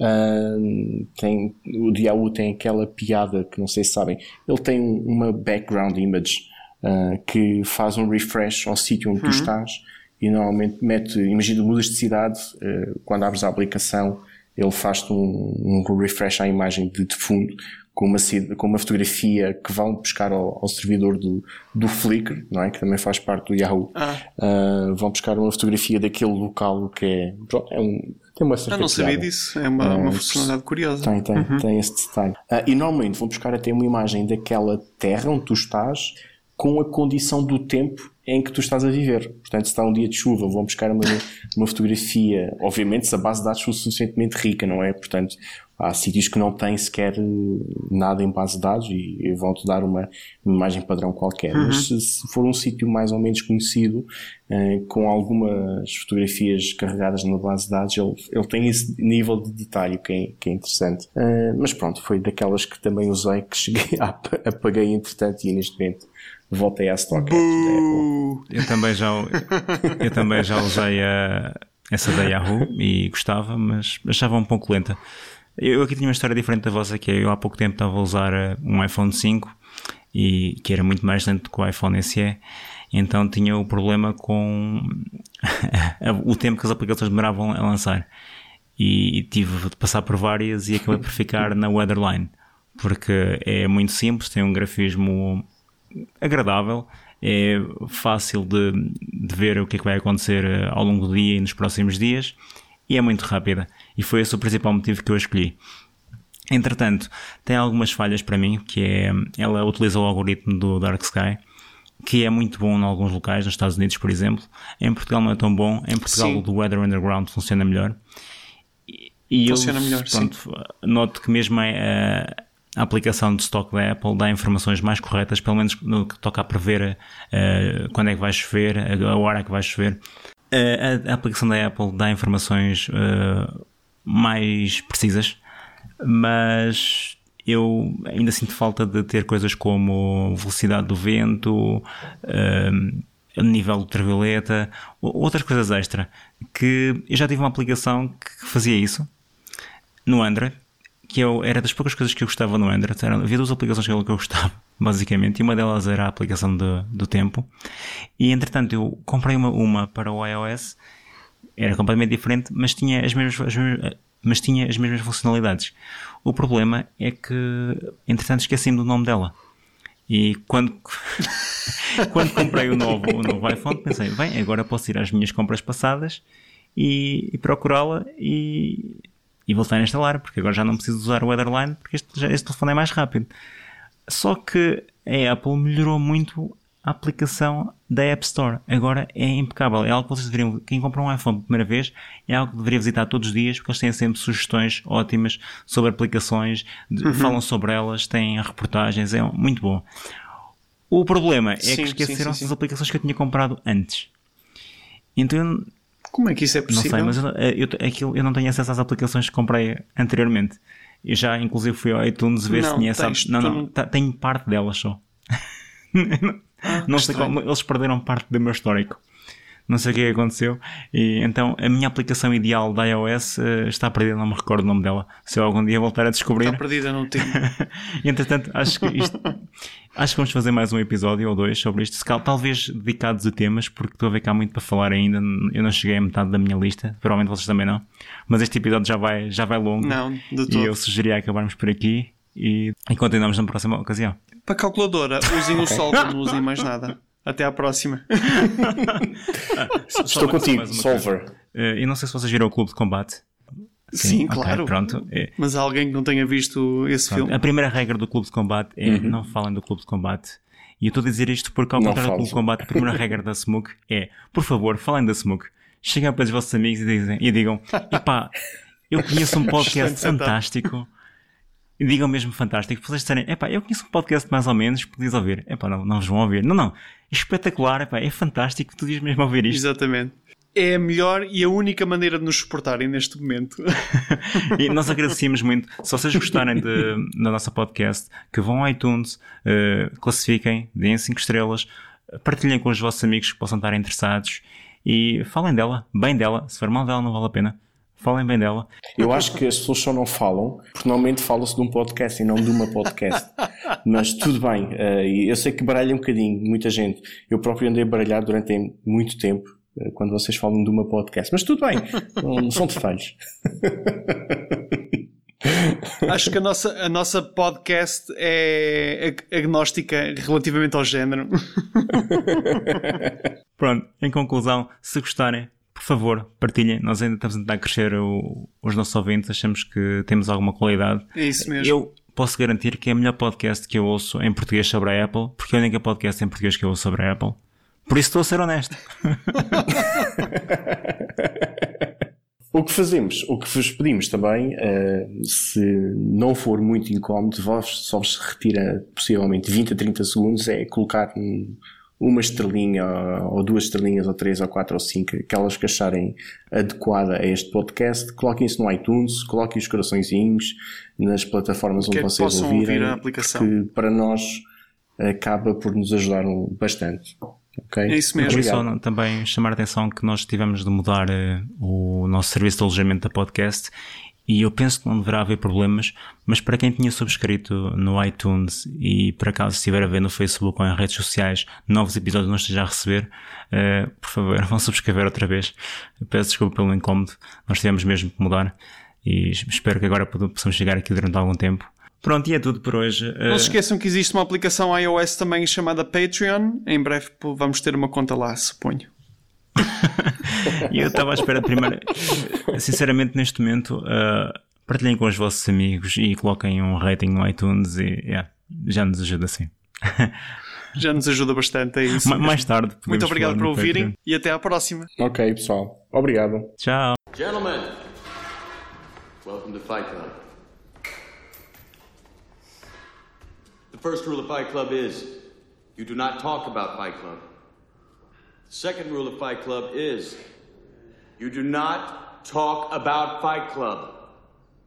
O Yahoo tem aquela piada que não sei se sabem. Ele tem uma background image que faz um refresh ao sítio onde tu estás e normalmente imagina, mudas de cidade, quando abres a aplicação, ele faz-te um refresh à imagem de fundo, com uma fotografia que vão buscar ao servidor do Flickr, não é? Que também faz parte do Yahoo. Vão buscar uma fotografia daquele local que tem uma certa não sabia disso. É uma funcionalidade curiosa. Tem esse detalhe. E normalmente vão buscar até uma imagem daquela terra onde tu estás com a condição do tempo em que tu estás a viver. Portanto, se está um dia de chuva, vão buscar uma fotografia, obviamente se a base de dados for suficientemente rica, não é? Portanto, há sítios que não têm sequer nada em base de dados e vão-te dar uma imagem padrão qualquer. Mas se for um sítio mais ou menos conhecido, com algumas fotografias carregadas na base de dados, ele tem esse nível de detalhe que é interessante. Mas pronto, foi daquelas que também usei, que cheguei apaguei entretanto e neste momento voltei à Stock App da Apple. Eu também já usei essa da Yahoo e gostava, mas achava um pouco lenta. Eu aqui tinha uma história diferente da vossa, que eu há pouco tempo estava a usar um iPhone 5 e que era muito mais lento que o iPhone SE, então tinha o problema com o tempo que as aplicações demoravam a lançar e tive de passar por várias e acabei por ficar na Weatherline, porque é muito simples, tem um grafismo agradável, é fácil de ver o que é que vai acontecer ao longo do dia e nos próximos dias e é muito rápida, e foi esse o principal motivo que eu escolhi. Entretanto, tem algumas falhas para mim, que é, ela utiliza o algoritmo do Dark Sky, que é muito bom em alguns locais, nos Estados Unidos por exemplo. Em Portugal não é tão bom, em Portugal o do Weather Underground funciona melhor. E funciona melhor, pronto, noto que mesmo a aplicação de stock da Apple dá informações mais corretas, pelo menos no que toca a prever quando é que vai chover, a hora que vai chover. A aplicação da Apple dá informações mais precisas, mas eu ainda sinto falta de ter coisas como velocidade do vento, nível de ultravioleta, outras coisas extra, que eu já tive uma aplicação que fazia isso no Android, que era das poucas coisas que eu gostava no Android. Havia duas aplicações que eu gostava, basicamente, e uma delas era a aplicação do tempo, e entretanto eu comprei uma para o iOS, era completamente diferente, mas tinha as mesmas funcionalidades. O problema é que entretanto esqueci-me do nome dela, e quando comprei o novo iPhone pensei, bem, agora posso ir às minhas compras passadas e procurá-la e voltar a instalar, porque agora já não preciso usar o Weatherline, porque este telefone é mais rápido. Só que a Apple melhorou muito a aplicação da App Store. Agora é impecável. É algo que vocês deveriam... Quem compra um iPhone pela primeira vez é algo que deveria visitar todos os dias, porque eles têm sempre sugestões ótimas sobre aplicações, falam sobre elas, têm reportagens, é muito bom. O problema é que esqueceram-se das aplicações que eu tinha comprado antes. Então... Como é que isso é possível? Não sei, mas eu não tenho acesso às aplicações que comprei anteriormente. Eu já, inclusive, fui ao iTunes ver se tinha essa... Tenho parte delas só. Não sei como... Eles perderam parte do meu histórico. Não sei o que é que aconteceu. E então, a minha aplicação ideal da iOS está perdida, não me recordo o nome dela. Se eu algum dia voltar a descobrir... Está perdida no tempo. Entretanto, acho que vamos fazer mais um episódio ou dois sobre isto. Talvez dedicados a temas, porque estou a ver que há muito para falar ainda. Eu não cheguei a metade da minha lista. Provavelmente vocês também não. Mas este episódio já vai longo. Não, de todo. E eu sugeria acabarmos por aqui e continuamos na próxima ocasião. Para a calculadora, usem o Solver, não usem mais nada. Até à próxima. Estou contigo, Solver. Eu não sei se vocês viram o Clube de Combate. Sim, claro. Pronto. Mas há alguém que não tenha visto esse filme. A primeira regra do Clube de Combate é não falem do Clube de Combate. E eu estou a dizer isto porque, ao contrário do Clube de Combate, a primeira regra da Smook é, por favor, falem da Smook. Cheguem para os vossos amigos e digam, epá, eu conheço um podcast fantástico. E digam mesmo fantástico. Vocês disserem, epá, eu conheço um podcast mais ou menos, podias ouvir. Epá, não vos vão ouvir. Não. Espetacular, epá, é fantástico, tu devias mesmo ouvir isto. Exatamente. É a melhor e a única maneira de nos suportarem neste momento. E nós agradecemos muito. Se vocês gostarem da nossa podcast, que vão ao iTunes, classifiquem, deem 5 estrelas, partilhem com os vossos amigos que possam estar interessados e falem dela, bem dela. Se for mal dela não vale a pena. Falem bem dela. Eu acho que as pessoas só não falam, porque normalmente fala-se de um podcast e não de uma podcast. Mas tudo bem, eu sei que baralha um bocadinho, muita gente. Eu próprio andei a baralhar durante muito tempo, quando vocês falam de uma podcast. Mas tudo bem, não são detalhes. Acho que a nossa podcast é agnóstica relativamente ao género. Pronto, em conclusão, se gostarem, por favor, partilhem. Nós ainda estamos a tentar crescer os nossos ouvintes. Achamos que temos alguma qualidade. É isso mesmo. Eu posso garantir que é o melhor podcast que eu ouço em português sobre a Apple, porque é o único podcast em português que eu ouço sobre a Apple. Por isso estou a ser honesto. O que fazemos, o que vos pedimos também, se não for muito incómodo, só vos retira possivelmente 20 a 30 segundos, é colocar uma estrelinha, ou 2 estrelinhas, ou 3, ou 4, ou 5, aquelas que acharem adequada a este podcast. Coloquem isso no iTunes, coloquem os coraçõezinhos nas plataformas onde vocês ouvirem, ouvir a aplicação. que para nós acaba por nos ajudar bastante. Okay? É isso mesmo. Queria só também chamar a atenção que nós tivemos de mudar o nosso serviço de alojamento da podcast e eu penso que não deverá haver problemas, mas para quem tinha subscrito no iTunes e por acaso estiver a ver no Facebook ou em redes sociais novos episódios não esteja a receber, por favor, vão subscrever outra vez. Eu peço desculpa pelo incómodo, nós tivemos mesmo que mudar e espero que agora possamos chegar aqui durante algum tempo. Pronto, e é tudo por hoje. Não se esqueçam que existe uma aplicação iOS também chamada Patreon. Em breve vamos ter uma conta lá, suponho. E eu estava à espera de primeiro. Sinceramente, neste momento, partilhem com os vossos amigos e coloquem um rating no iTunes e já nos ajuda assim. Já nos ajuda bastante, é isso. Mais tarde. Muito obrigado por ouvirem Patreon. e até à próxima. Ok, pessoal. Obrigado. Tchau. Gentlemen, welcome to Fight Club. The first rule of Fight Club is, you do not talk about Fight Club. The second rule of Fight Club is, you do not talk about Fight Club.